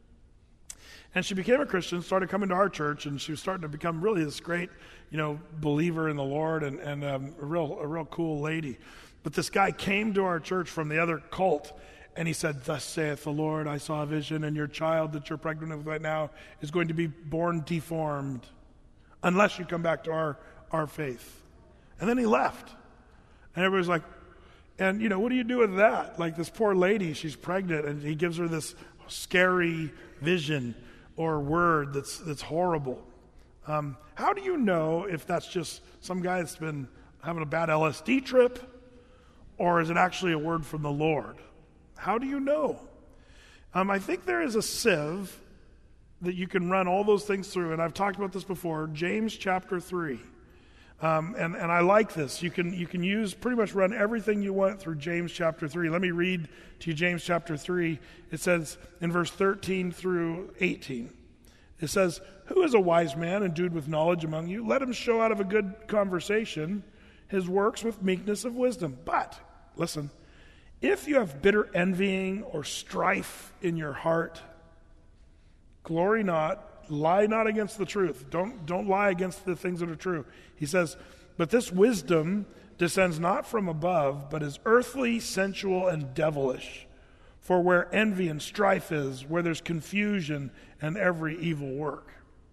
And she became a Christian, started coming to our church, and she was starting to become really this great, believer in the Lord and a real cool lady. But this guy came to our church from the other cult, and he said, "Thus saith the Lord, I saw a vision, and your child that you're pregnant with right now is going to be born deformed unless you come back to our faith." And then he left. And everybody's like, and what do you do with that? Like this poor lady, she's pregnant, and he gives her this scary vision or word that's horrible. How do you know if that's just some guy that's been having a bad LSD trip, or is it actually a word from the Lord? How do you know? I think there is a sieve that you can run all those things through, and I've talked about this before, James chapter 3. And I like this. You can pretty much run everything you want through James chapter 3. Let me read to you James chapter 3. It says in verse 13 through 18. It says, "Who is a wise man endued with knowledge among you? Let him show out of a good conversation his works with meekness of wisdom. But," listen, "if you have bitter envying or strife in your heart, glory not, lie not against the truth." Don't lie against the things that are true. He says, "But this wisdom descends not from above, but is earthly, sensual, and devilish. For where envy and strife is, where there's confusion and every evil work."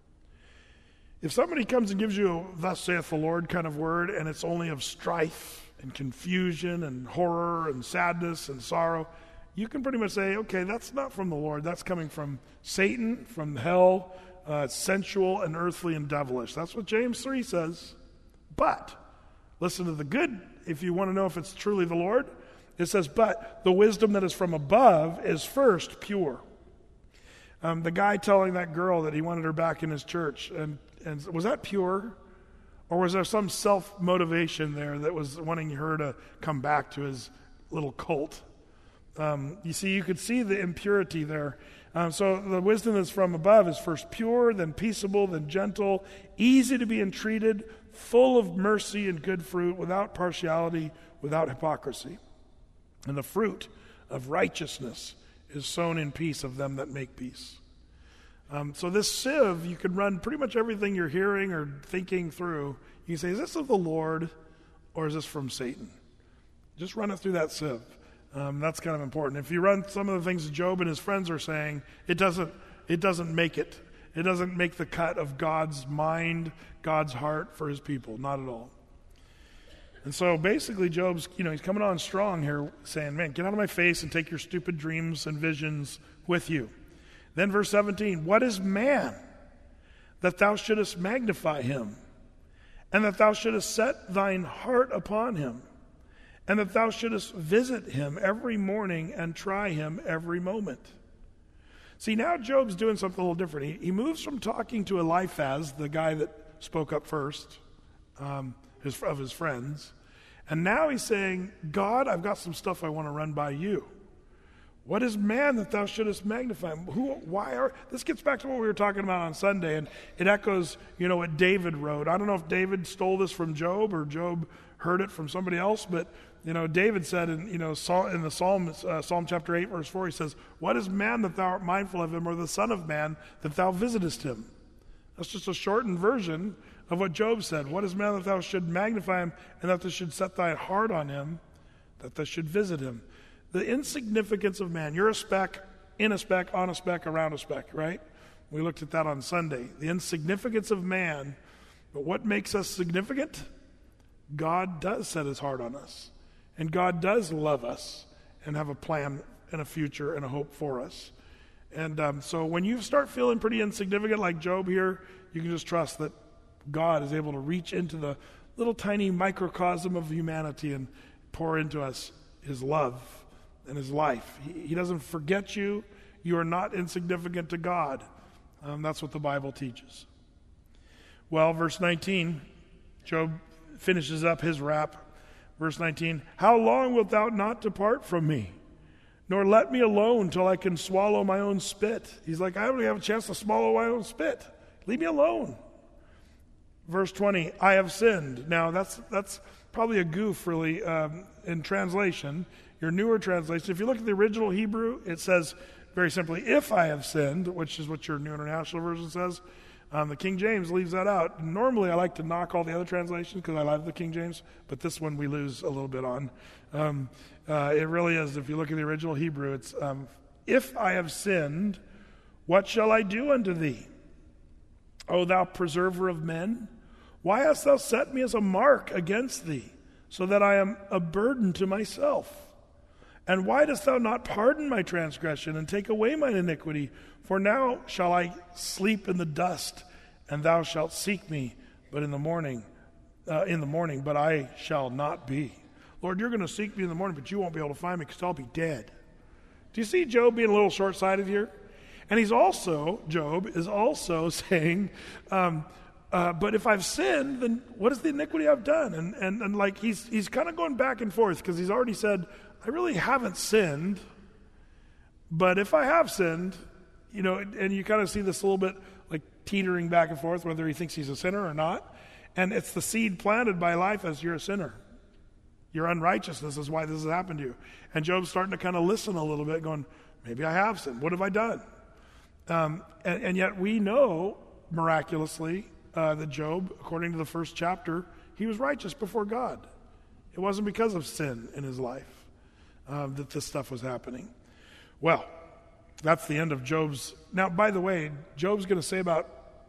If somebody comes and gives you a "thus saith the Lord" kind of word, and it's only of strife and confusion and horror and sadness and sorrow, you can pretty much say, okay, that's not from the Lord. That's coming from Satan, from hell. It's sensual and earthly and devilish. That's what James 3 says. But, listen to the good, if you want to know if it's truly the Lord. It says, "But the wisdom that is from above is first pure." The guy telling that girl that he wanted her back in his church, and was that pure? Or was there some self-motivation there that was wanting her to come back to his little cult? You see, you could see the impurity there. So the wisdom that's from above is first pure, then peaceable, then gentle, easy to be entreated, full of mercy and good fruit, without partiality, without hypocrisy. And the fruit of righteousness is sown in peace of them that make peace. So this sieve, you can run pretty much everything you're hearing or thinking through. You can say, is this of the Lord or is this from Satan? Just run it through that sieve. That's kind of important. If you run some of the things Job and his friends are saying, it doesn't make it. It doesn't make the cut of God's mind, God's heart for his people. Not at all. And so basically Job's, he's coming on strong here saying, man, get out of my face and take your stupid dreams and visions with you. Then verse 17, "What is man that thou shouldest magnify him, and that thou shouldest set thine heart upon him, and that thou shouldest visit him every morning and try him every moment?" See, now Job's doing something a little different. He moves from talking to Eliphaz, the guy that spoke up first, of his friends, and now he's saying, God, I've got some stuff I want to run by you. What is man that thou shouldest magnify him? This gets back to what we were talking about on Sunday, and it echoes, what David wrote. I don't know if David stole this from Job or Job heard it from somebody else, but David said in the Psalm chapter 8 verse 4, he says, "What is man that thou art mindful of him, or the son of man that thou visitest him?" That's just a shortened version of what Job said. "What is man that thou should magnify him, and that thou should set thy heart on him, that thou should visit him?" The insignificance of man. You're a speck, in a speck, on a speck, around a speck, right? We looked at that on Sunday. The insignificance of man. But what makes us significant? God does set his heart on us. And God does love us and have a plan and a future and a hope for us. And so when you start feeling pretty insignificant like Job here, you can just trust that God is able to reach into the little tiny microcosm of humanity and pour into us his love in his life. He doesn't forget you. You are not insignificant to God. That's what the Bible teaches. Well, verse 19, Job finishes up his rap. Verse 19, how long wilt thou not depart from me, nor let me alone till I can swallow my own spit? He's like, I don't even have a chance to swallow my own spit. Leave me alone. Verse 20, I have sinned. Now, that's probably a goof, really, in translation. Your newer translation, if you look at the original Hebrew, it says very simply, if I have sinned, which is what your New International Version says. The King James leaves that out. Normally, I like to knock all the other translations because I love the King James, but this one we lose a little bit on. It really is. If you look at the original Hebrew, it's, if I have sinned, what shall I do unto thee? O thou preserver of men, why hast thou set me as a mark against thee, so that I am a burden to myself? And why dost thou not pardon my transgression and take away mine iniquity? For now shall I sleep in the dust, and thou shalt seek me, but in the morning, but I shall not be. Lord, you're going to seek me in the morning, but you won't be able to find me because I'll be dead. Do you see Job being a little short-sighted here? And Job is also saying, but if I've sinned, then what is the iniquity I've done? And like he's kind of going back and forth because he's already said, I really haven't sinned, but if I have sinned, and you kind of see this a little bit like teetering back and forth, whether he thinks he's a sinner or not. And it's the seed planted by life as you're a sinner. Your unrighteousness is why this has happened to you. And Job's starting to kind of listen a little bit, going, maybe I have sinned. What have I done? And yet we know, miraculously, that Job, according to the first chapter, he was righteous before God. It wasn't because of sin in his life that this stuff was happening. Well, that's the end of Job's. Now, by the way, Job's going to say about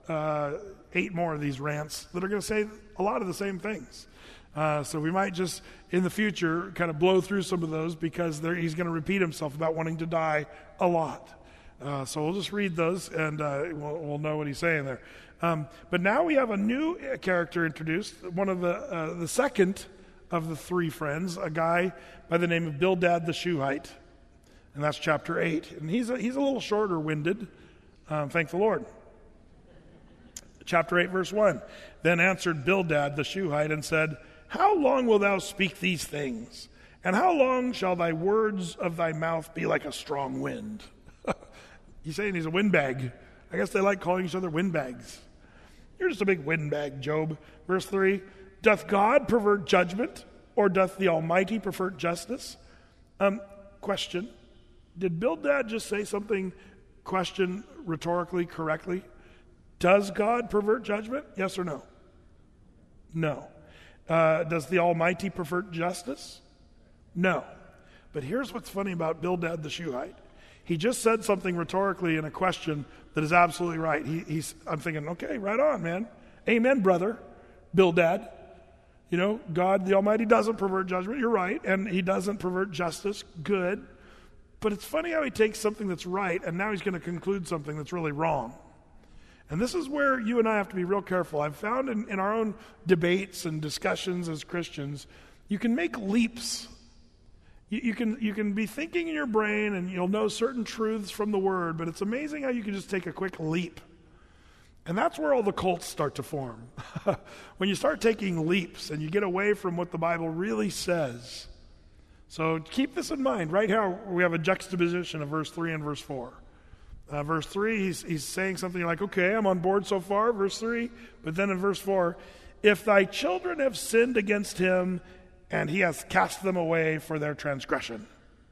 8 more of these rants that are going to say a lot of the same things. So we might just, in the future, kind of blow through some of those because he's going to repeat himself about wanting to die a lot. So we'll just read those and we'll know what he's saying there. But now we have a new character introduced, one of the second of the 3 friends, a guy by the name of Bildad the Shuhite. And that's chapter 8. And he's a little shorter-winded, thank the Lord. Chapter 8, verse 1. Then answered Bildad the Shuhite and said, how long wilt thou speak these things? And how long shall thy words of thy mouth be like a strong wind? He's saying he's a windbag. I guess they like calling each other windbags. You're just a big windbag, Job. Verse 3, doth God pervert judgment, or doth the Almighty pervert justice? Question. Did Bildad just say something, question rhetorically correctly? Does God pervert judgment? Yes or no? No. Does the Almighty pervert justice? No. But here's what's funny about Bildad the Shuhite. He just said something rhetorically in a question that is absolutely right. I'm thinking, okay, right on, man. Amen, brother. Bildad. God the Almighty doesn't pervert judgment. You're right. And he doesn't pervert justice. Good. But it's funny how he takes something that's right and now he's going to conclude something that's really wrong. And this is where you and I have to be real careful. I've found in our own debates and discussions as Christians, you can make leaps. You can be thinking in your brain and you'll know certain truths from the Word, but it's amazing how you can just take a quick leap. And that's where all the cults start to form. When you start taking leaps and you get away from what the Bible really says. So keep this in mind. Right here we have a juxtaposition of verse 3 and verse 4. Verse 3, he's saying something like, okay, I'm on board so far, verse 3. But then in verse 4, if thy children have sinned against him, and he has cast them away for their transgression.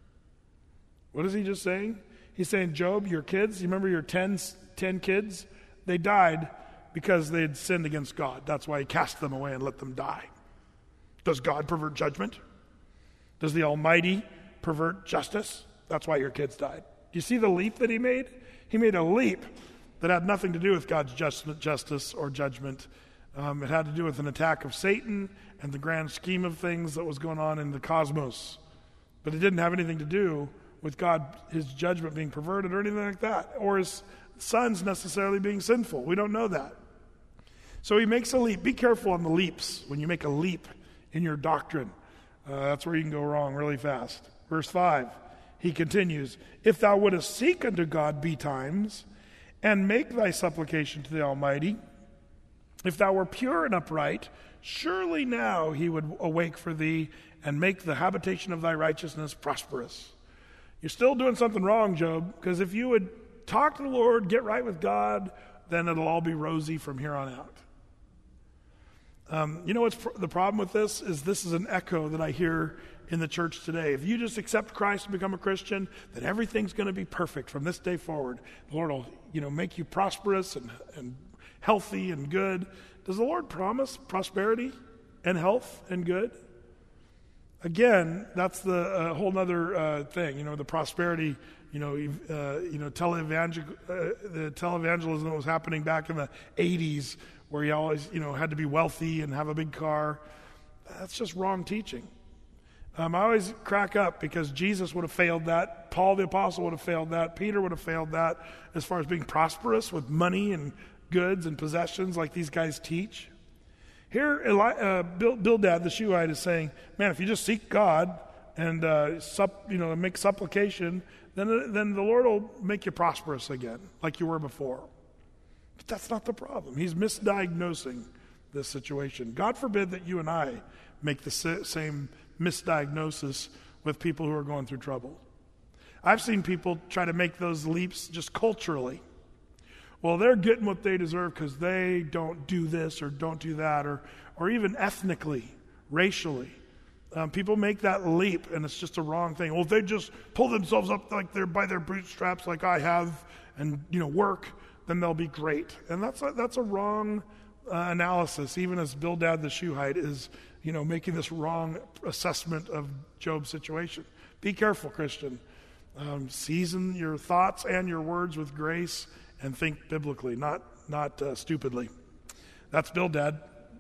What is he just saying? He's saying, Job, your kids, you remember your 10 kids? They died because they had sinned against God. That's why he cast them away and let them die. Does God pervert judgment? Does the Almighty pervert justice? That's why your kids died. Do you see the leap that he made? He made a leap that had nothing to do with God's justice or judgment. It had to do with an attack of Satan and the grand scheme of things that was going on in the cosmos. But it didn't have anything to do with God, his judgment being perverted or anything like that, or his sons necessarily being sinful. We don't know that. So he makes a leap. Be careful on the leaps when you make a leap in your doctrine. That's where you can go wrong really fast. Verse 5, he continues, if thou wouldest seek unto God betimes, and make thy supplication to the Almighty, if thou were pure and upright, surely now he would awake for thee and make the habitation of thy righteousness prosperous. You're still doing something wrong, Job, because if you would talk to the Lord, get right with God, then it'll all be rosy from here on out. You know what's the problem with this is an echo that I hear in the church today. If you just accept Christ and become a Christian, then everything's going to be perfect from this day forward. The Lord will, make you prosperous and healthy and good. Does the Lord promise prosperity and health and good? Again, that's the whole other thing. The prosperity. The televangelism that was happening back in the 80s, where you always, had to be wealthy and have a big car. That's just wrong teaching. I always crack up because Jesus would have failed that. Paul the Apostle would have failed that. Peter would have failed that as far as being prosperous with money and goods and possessions like these guys teach. Here, Bildad the Shuhite is saying, man, if you just seek God and make supplication, then the Lord will make you prosperous again like you were before. But that's not the problem. He's misdiagnosing this situation. God forbid that you and I make the same misdiagnosis with people who are going through trouble. I've seen people try to make those leaps just culturally. Well, they're getting what they deserve because they don't do this or don't do that, or even ethnically, racially. People make that leap, and it's just a wrong thing. Well, if they just pull themselves up like they're by their bootstraps like I have and, work, then they'll be great. And that's a wrong analysis, even as Bildad the Shuhite is, making this wrong assessment of Job's situation. Be careful, Christian. Season your thoughts and your words with grace and think biblically, not stupidly. That's Bildad.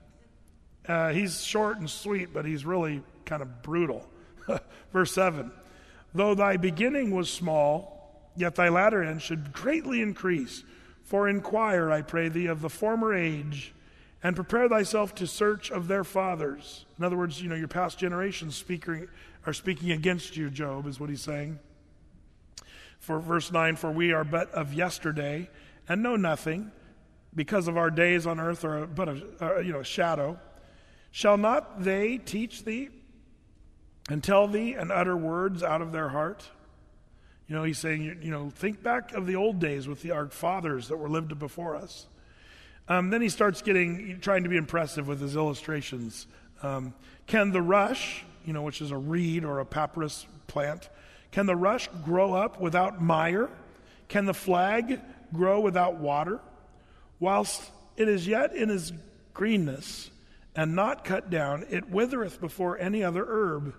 He's short and sweet, but he's really kind of brutal. Verse 7, though thy beginning was small, yet thy latter end should greatly increase. For inquire, I pray thee, of the former age, and prepare thyself to search of their fathers. In other words, your past generations are speaking against you, Job, is what he's saying. For verse 9, for we are but of yesterday, and know nothing, because of our days on earth are but a shadow. Shall not they teach thee, and tell thee, and utter words out of their heart? He's saying, think back of the old days with our fathers that were lived before us. Then he starts trying to be impressive with his illustrations. Can the rush, which is a reed or a papyrus plant, can the rush grow up without mire? Can the flag grow without water? Whilst it is yet in his greenness, and not cut down, it withereth before any other herb.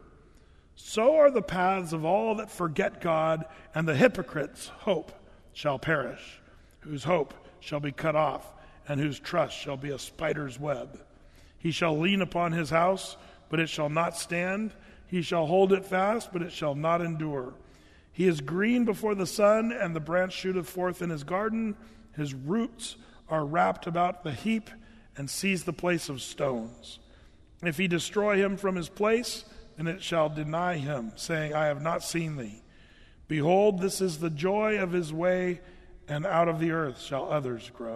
So are the paths of all that forget God, and the hypocrite's hope shall perish, whose hope shall be cut off, and whose trust shall be a spider's web. He shall lean upon his house, but it shall not stand. He shall hold it fast, but it shall not endure. He is green before the sun, and the branch shooteth forth in his garden. His roots are wrapped about the heap, and seize the place of stones. If he destroy him from his place, then it shall deny him, saying, I have not seen thee. Behold, this is the joy of his way, and out of the earth shall others grow.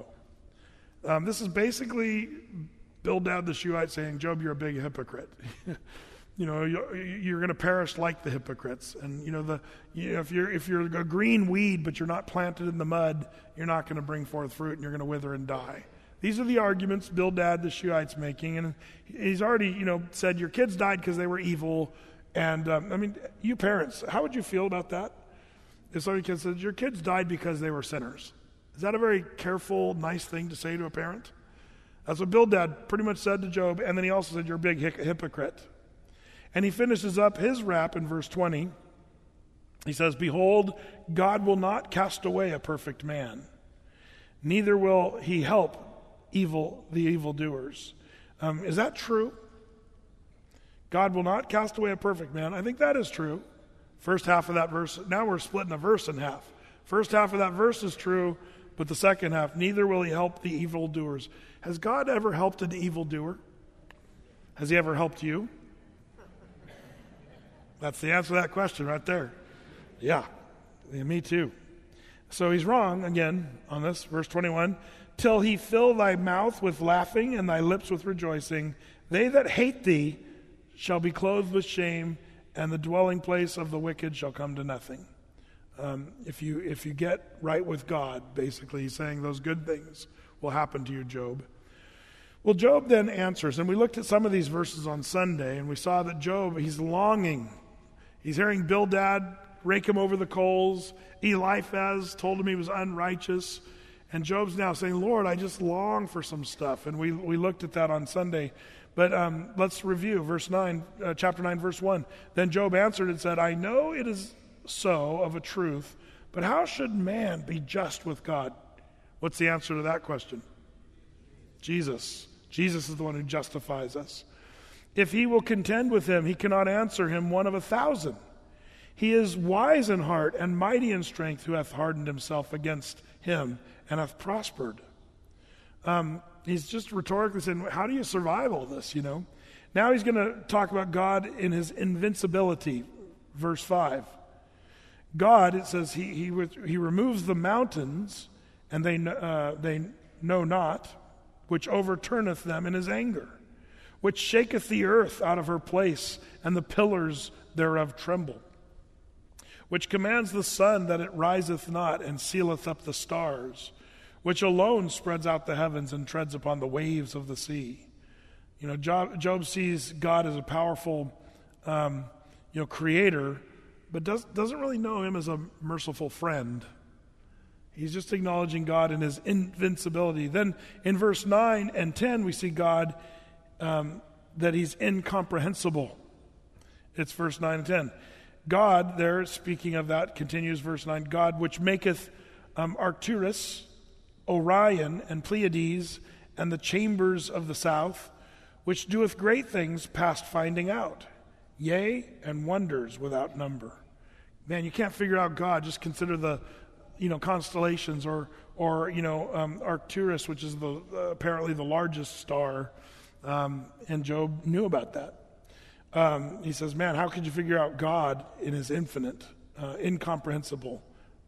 This is basically Bildad the Shuhite saying, Job, you're a big hypocrite. You're going to perish like the hypocrites. And if you're a green weed but you're not planted in the mud, you're not going to bring forth fruit, and you're going to wither and die. These are the arguments Bildad the Shuhite's making, and he's already said your kids died because they were evil. And you parents, how would you feel about that? If some of your kids said your kids died because they were sinners, is that a very careful, nice thing to say to a parent? That's what Bildad pretty much said to Job, and then he also said you're a big hypocrite. And he finishes up his rap in verse 20. He says, behold, God will not cast away a perfect man, neither will he help the evildoers. Is that true? God will not cast away a perfect man. I think that is true. First half of that verse, now we're splitting a verse in half. First half of that verse is true, but the second half, neither will he help the evildoers. Has God ever helped an evildoer? Has he ever helped you? That's the answer to that question right there. Yeah, me too. So he's wrong again on this, verse 21. Till he fill thy mouth with laughing and thy lips with rejoicing. They that hate thee shall be clothed with shame, and the dwelling place of the wicked shall come to nothing. If you get right with God, basically, he's saying those good things will happen to you, Job. Well, Job then answers, and we looked at some of these verses on Sunday, and we saw that Job, he's longing. He's hearing Bildad rake him over the coals. Eliphaz told him he was unrighteous. And Job's now saying, Lord, I just long for some stuff. And we looked at that on Sunday. But let's review chapter 9, verse 1. Then Job answered and said, I know it is so of a truth, but how should man be just with God? What's the answer to that question? Jesus. Jesus is the one who justifies us. If he will contend with him, he cannot answer him one of 1,000. He is wise in heart and mighty in strength, who hath hardened himself against him and hath prospered. He's just rhetorically saying, how do you survive all this, Now he's going to talk about God in his invincibility. Verse 5. God, it says, he removes the mountains, and they know not, which overturneth them in his anger, which shaketh the earth out of her place, and the pillars thereof tremble, which commands the sun that it riseth not, and sealeth up the stars, which alone spreads out the heavens and treads upon the waves of the sea. Job sees God as a powerful, creator, but doesn't really know him as a merciful friend. He's just acknowledging God in his invincibility. Then in verse 9 and 10, we see God, that he's incomprehensible. It's verse 9 and 10. God, there, speaking of that, continues verse 9, God, which maketh Arcturus, Orion, and Pleiades, and the chambers of the south, which doeth great things past finding out, yea, and wonders without number. Man, you can't figure out God. Just consider the, constellations, or Arcturus, which is apparently the largest star, and Job knew about that. He says, man, how could you figure out God in his infinite, incomprehensible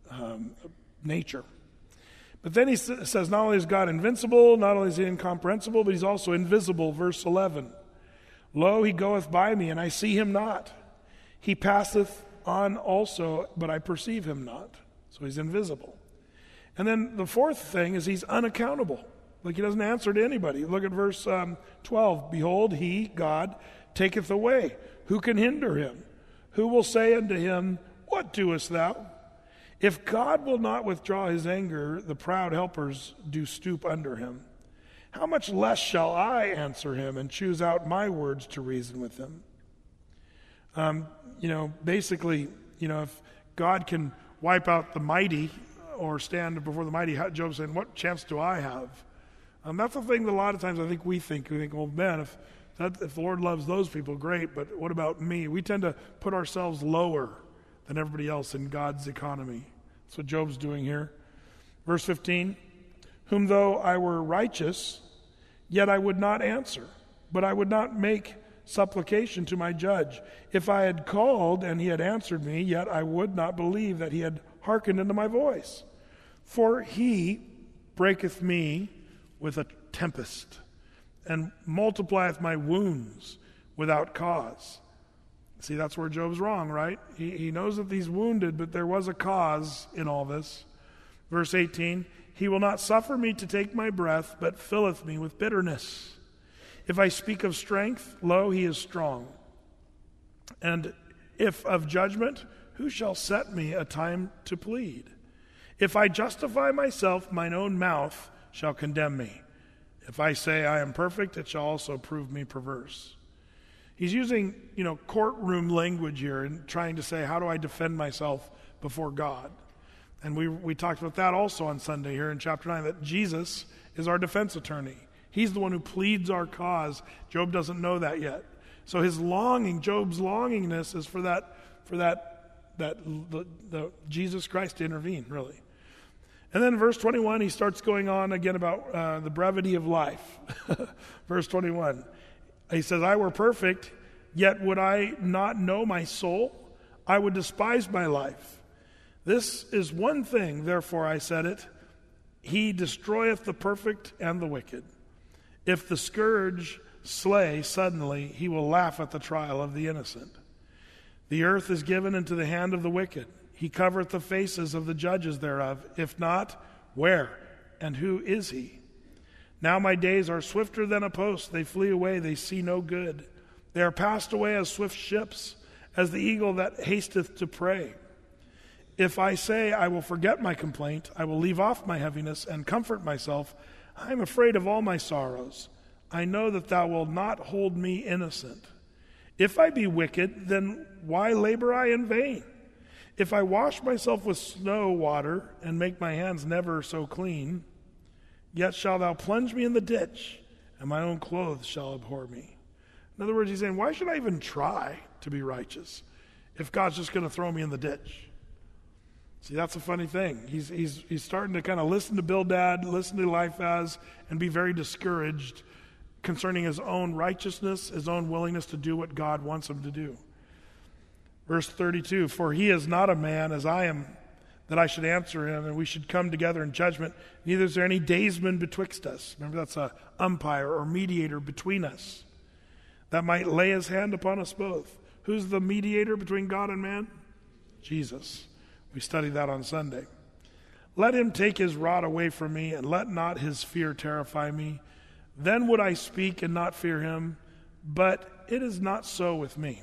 nature? But then he says, not only is God invincible, not only is he incomprehensible, but he's also invisible. Verse 11, lo, he goeth by me, and I see him not. He passeth on also, but I perceive him not. So he's invisible. And then the fourth thing is he's unaccountable. Like he doesn't answer to anybody. Look at verse 12. Behold, he, God, taketh away. Who can hinder him? Who will say unto him, what doest thou? If God will not withdraw his anger, the proud helpers do stoop under him. How much less shall I answer him and choose out my words to reason with him? Basically, if God can wipe out the mighty or stand before the mighty, Job's saying, what chance do I have? That's the thing that a lot of times I think we think, well, man, if the Lord loves those people, great, but what about me? We tend to put ourselves lower than everybody else in God's economy. That's what Job's doing here. Verse 15, whom though I were righteous, yet I would not answer, but I would not make supplication to my judge. If I had called and he had answered me, yet I would not believe that he had hearkened unto my voice. For he breaketh me with a tempest, and multiplieth my wounds without cause. See, that's where Job's wrong, right? He knows that he's wounded, but there was a cause in all this. Verse 18, he will not suffer me to take my breath, but filleth me with bitterness. If I speak of strength, lo, he is strong. And if of judgment, who shall set me a time to plead? If I justify myself, mine own mouth shall condemn me. If I say I am perfect, it shall also prove me perverse. He's using, courtroom language here and trying to say, how do I defend myself before God? And we talked about that also on Sunday here in chapter 9, that Jesus is our defense attorney. He's the one who pleads our cause. Job doesn't know that yet. So his longing, Job's longingness is for the Jesus Christ to intervene, really. And then verse 21, he starts going on again about the brevity of life. Verse 21, he says, I were perfect, yet would I not know my soul. I would despise my life. This is one thing, therefore I said it, he destroyeth the perfect and the wicked. If the scourge slay suddenly, he will laugh at the trial of the innocent. The earth is given into the hand of the wicked. He covereth the faces of the judges thereof. If not, where and who is he? Now my days are swifter than a post. They flee away, they see no good. They are passed away as swift ships, as the eagle that hasteth to prey. If I say I will forget my complaint, I will leave off my heaviness and comfort myself, I am afraid of all my sorrows. I know that thou wilt not hold me innocent. If I be wicked, then why labor I in vain? If I wash myself with snow water and make my hands never so clean, yet shalt thou plunge me in the ditch, and my own clothes shall abhor me. In other words, he's saying, why should I even try to be righteous if God's just going to throw me in the ditch? See, that's a funny thing. He's starting to kind of listen to Bildad, listen to Eliphaz, and be very discouraged concerning his own righteousness, his own willingness to do what God wants him to do. Verse 32, for he is not a man as I am, that I should answer him, and we should come together in judgment. Neither is there any daysman betwixt us. Remember, that's an umpire or mediator between us, that might lay his hand upon us both. Who's the mediator between God and man? Jesus. We studied that on Sunday. Let him take his rod away from me, and let not his fear terrify me. Then would I speak and not fear him, but it is not so with me.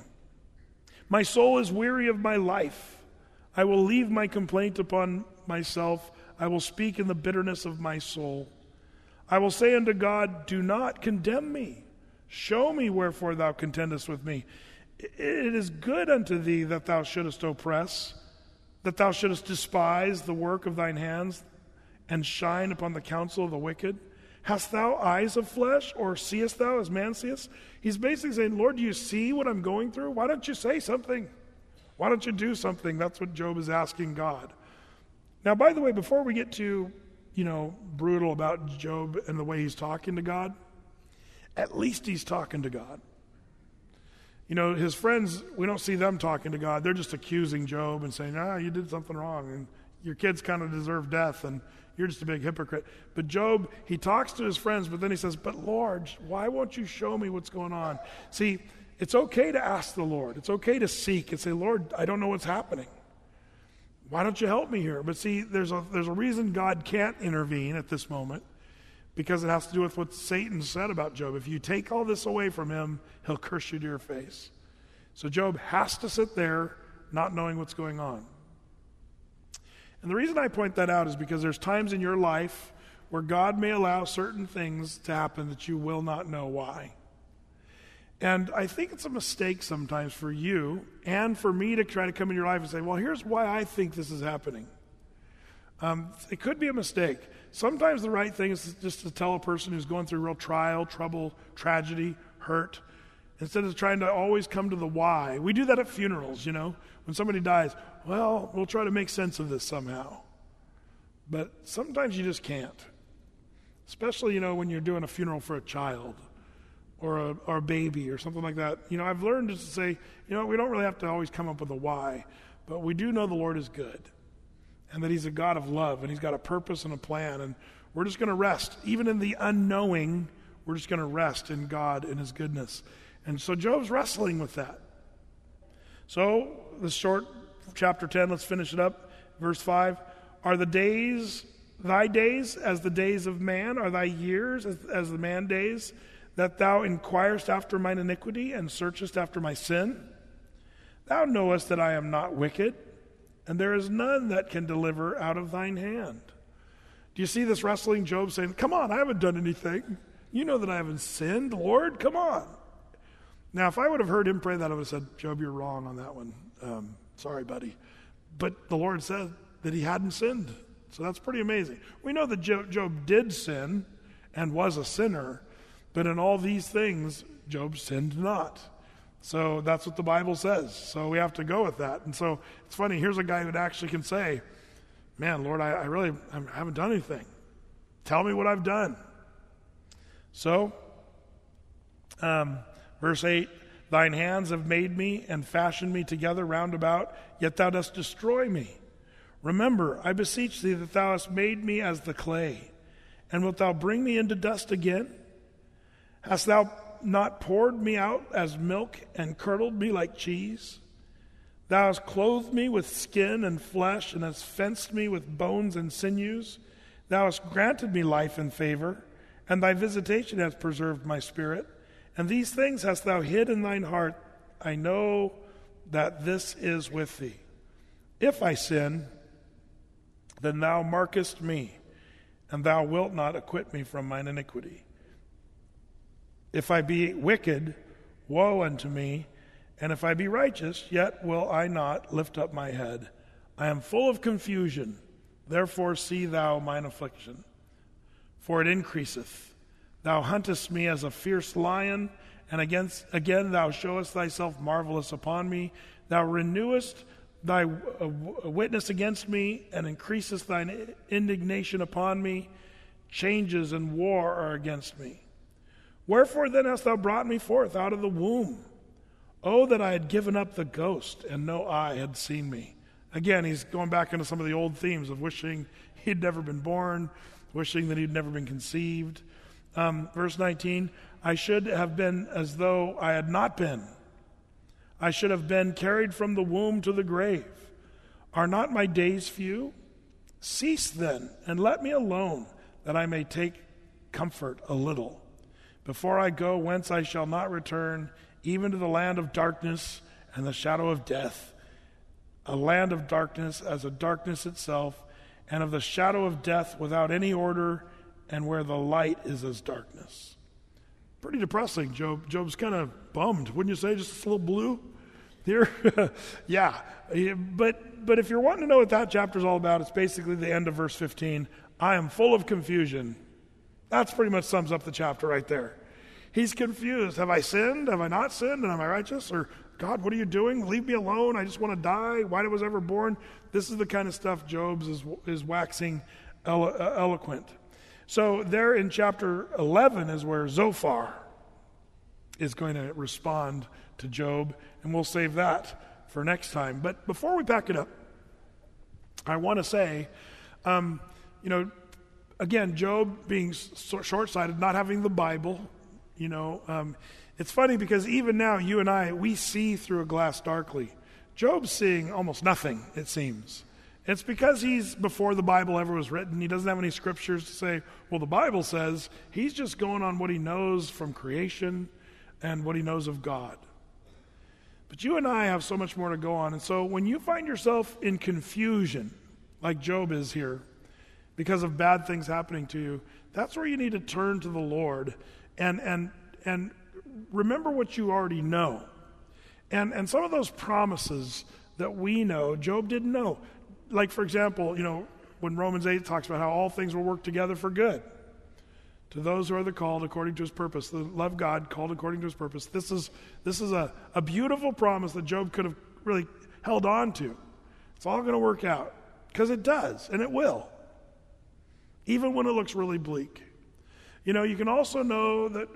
My soul is weary of my life. I will leave my complaint upon myself. I will speak in the bitterness of my soul. I will say unto God, do not condemn me. Show me wherefore thou contendest with me. It is good unto thee that thou shouldest oppress, that thou shouldest despise the work of thine hands, and shine upon the counsel of the wicked. Hast thou eyes of flesh, or seest thou as man seest? He's basically saying, Lord, do you see what I'm going through? Why don't you say something? Why don't you do something? That's what Job is asking God. Now, by the way, before we get too, brutal about Job and the way he's talking to God, at least he's talking to God. His friends, we don't see them talking to God. They're just accusing Job and saying, you did something wrong, and your kids kind of deserve death, and you're just a big hypocrite. But Job, he talks to his friends, but then he says, but Lord, why won't you show me what's going on? See, it's okay to ask the Lord. It's okay to seek and say, Lord, I don't know what's happening. Why don't you help me here? But see, there's a reason God can't intervene at this moment, because it has to do with what Satan said about Job. If you take all this away from him, he'll curse you to your face. So Job has to sit there not knowing what's going on. And the reason I point that out is because there's times in your life where God may allow certain things to happen that you will not know why. And I think it's a mistake sometimes for you and for me to try to come in your life and say, well, here's why I think this is happening. It could be a mistake. Sometimes the right thing is just to tell a person who's going through real trial, trouble, tragedy, hurt, instead of trying to always come to the why. We do that at funerals, When somebody dies, well, we'll try to make sense of this somehow. But sometimes you just can't. Especially, when you're doing a funeral for a child or a baby or something like that. I've learned just to say, we don't really have to always come up with a why, but we do know the Lord is good and that he's a God of love and he's got a purpose and a plan, and we're just going to rest. Even in the unknowing, we're just going to rest in God and his goodness. And so Job's wrestling with that. So, this short chapter 10, let's finish it up. Verse 5, are the days, thy days, as the days of man? Are thy years as the man days? That thou inquirest after mine iniquity and searchest after my sin? Thou knowest that I am not wicked, and there is none that can deliver out of thine hand. Do you see this wrestling Job saying, come on, I haven't done anything. You know that I haven't sinned, Lord, come on. Now, if I would have heard him pray that, I would have said, Job, you're wrong on that one. Sorry, buddy. But the Lord said that he hadn't sinned. So that's pretty amazing. We know that Job did sin and was a sinner, but in all these things, Job sinned not. So that's what the Bible says. So we have to go with that. And so it's funny, here's a guy who actually can say, man, Lord, I haven't done anything. Tell me what I've done. So, verse 8, thine hands have made me and fashioned me together round about, yet thou dost destroy me. Remember, I beseech thee, that thou hast made me as the clay, and wilt thou bring me into dust again? Hast thou not poured me out as milk, and curdled me like cheese? Thou hast clothed me with skin and flesh, and hast fenced me with bones and sinews. Thou hast granted me life and favor, and thy visitation has preserved my spirit. And these things hast thou hid in thine heart. I know that this is with thee. If I sin, then thou markest me, and thou wilt not acquit me from mine iniquity. If I be wicked, woe unto me, and if I be righteous, yet will I not lift up my head. I am full of confusion, therefore see thou mine affliction. For it increaseth. Thou huntest me as a fierce lion, and again thou showest thyself marvelous upon me. Thou renewest thy witness against me, and increasest thine indignation upon me. Changes and war are against me. Wherefore then hast thou brought me forth out of the womb? Oh, that I had given up the ghost, and no eye had seen me. Again, he's going back into some of the old themes of wishing he'd never been born, wishing that he'd never been conceived. Verse 19, I should have been as though I had not been. I should have been carried from the womb to the grave. Are not my days few? Cease then, and let me alone, that I may take comfort a little. Before I go whence I shall not return, even to the land of darkness and the shadow of death, a land of darkness as a darkness itself, and of the shadow of death without any order, and where the light is as darkness. Pretty depressing, Job. Job's kind of bummed, wouldn't you say? Just a little blue here? Yeah. But if you're wanting to know what that chapter's all about, it's basically the end of verse 15. I am full of confusion. That's pretty much sums up the chapter right there. He's confused. Have I sinned? Have I not sinned? And am I righteous? Or, God, what are you doing? Leave me alone. I just want to die. Why was I ever born? This is the kind of stuff Job is waxing eloquent. So there in chapter 11 is where Zophar is going to respond to Job, and we'll save that for next time. But before we pack it up, I want to say, again, Job being short-sighted, not having the Bible, it's funny because even now, you and I, we see through a glass darkly. Job's seeing almost nothing, it seems. It's because he's before the Bible ever was written. He doesn't have any scriptures to say, well, the Bible says. He's just going on what he knows from creation and what he knows of God. But you and I have so much more to go on. And so when you find yourself in confusion, like Job is here, because of bad things happening to you, that's where you need to turn to the Lord and remember what you already know. And some of those promises that we know, Job didn't know. Like, for example, when Romans 8 talks about how all things will work together for good to those who are the called according to his purpose, the love God, called according to his purpose. This is a beautiful promise that Job could have really held on to. It's all going to work out, because it does, and it will, even when it looks really bleak. You can also know that,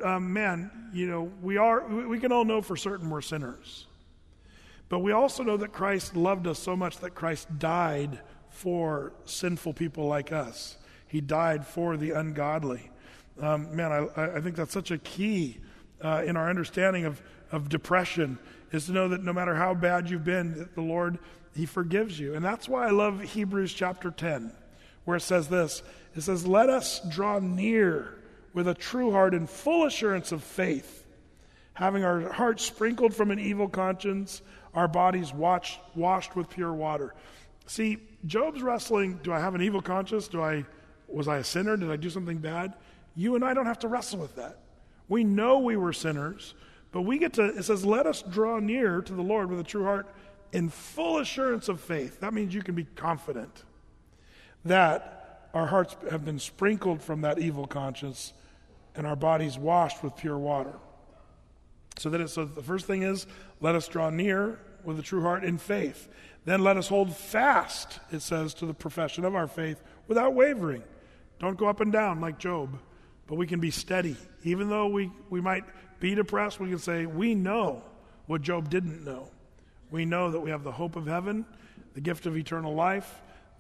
we can all know for certain we're sinners. But we also know that Christ loved us so much that Christ died for sinful people like us. He died for the ungodly. I think that's such a key in our understanding of depression, is to know that no matter how bad you've been, that the Lord, he forgives you. And that's why I love Hebrews chapter 10, where it says this. It says, let us draw near with a true heart and full assurance of faith, having our hearts sprinkled from an evil conscience, our bodies washed with pure water. See, Job's wrestling, do I have an evil conscience? Was I a sinner? Did I do something bad? You and I don't have to wrestle with that. We know we were sinners, but it says, let us draw near to the Lord with a true heart in full assurance of faith. That means you can be confident that our hearts have been sprinkled from that evil conscience and our bodies washed with pure water. So the first thing is, let us draw near with a true heart in faith. Then let us hold fast, it says, to the profession of our faith without wavering. Don't go up and down like Job, but we can be steady. Even though we might be depressed, we can say, we know what Job didn't know. We know that we have the hope of heaven, the gift of eternal life,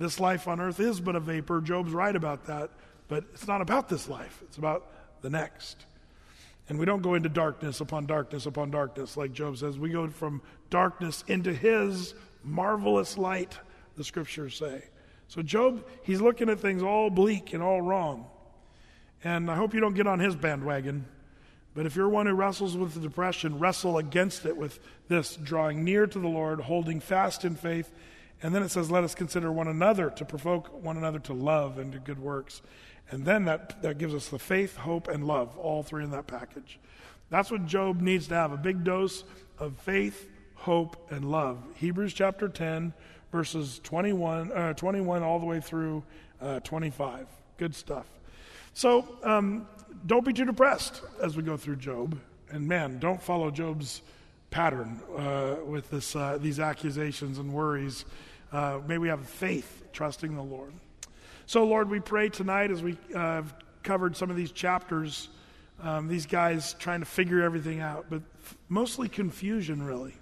This life on earth is but a vapor. Job's right about that, but it's not about this life. It's about the next. And we don't go into darkness upon darkness upon darkness, like Job says. We go from darkness into his marvelous light, the scriptures say. So Job, he's looking at things all bleak and all wrong. And I hope you don't get on his bandwagon. But if you're one who wrestles with the depression, wrestle against it with this, drawing near to the Lord, holding fast in faith. And then it says, let us consider one another, to provoke one another to love and to good works. And then that gives us the faith, hope, and love, all three in that package. That's what Job needs to have, a big dose of faith, hope, and love. Hebrews chapter 10, verses 21 all the way through 25. Good stuff. So don't be too depressed as we go through Job. And man, don't follow Job's pattern with these accusations and worries. May we have faith, trusting the Lord. So, Lord, we pray tonight as we have covered some of these chapters, these guys trying to figure everything out, but mostly confusion, really.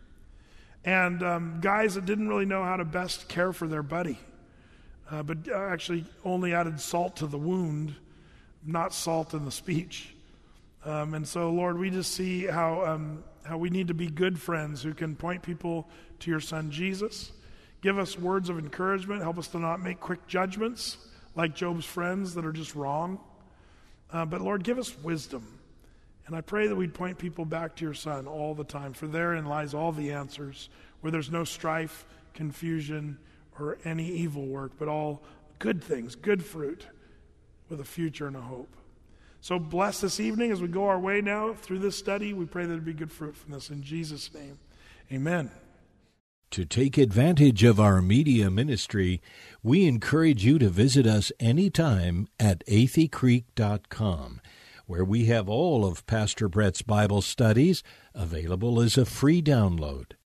And guys that didn't really know how to best care for their buddy, but actually only added salt to the wound, not salt in the speech. And so, Lord, we just see how we need to be good friends who can point people to your Son, Jesus. Give us words of encouragement. Help us to not make quick judgments like Job's friends that are just wrong. But Lord, give us wisdom. And I pray that we'd point people back to your Son all the time, for therein lies all the answers, where there's no strife, confusion, or any evil work, but all good things, good fruit, with a future and a hope. So bless this evening as we go our way now through this study. We pray that there'd be good fruit from this. In Jesus' name, amen. To take advantage of our media ministry, we encourage you to visit us anytime at atheycreek.com, where we have all of Pastor Brett's Bible studies available as a free download.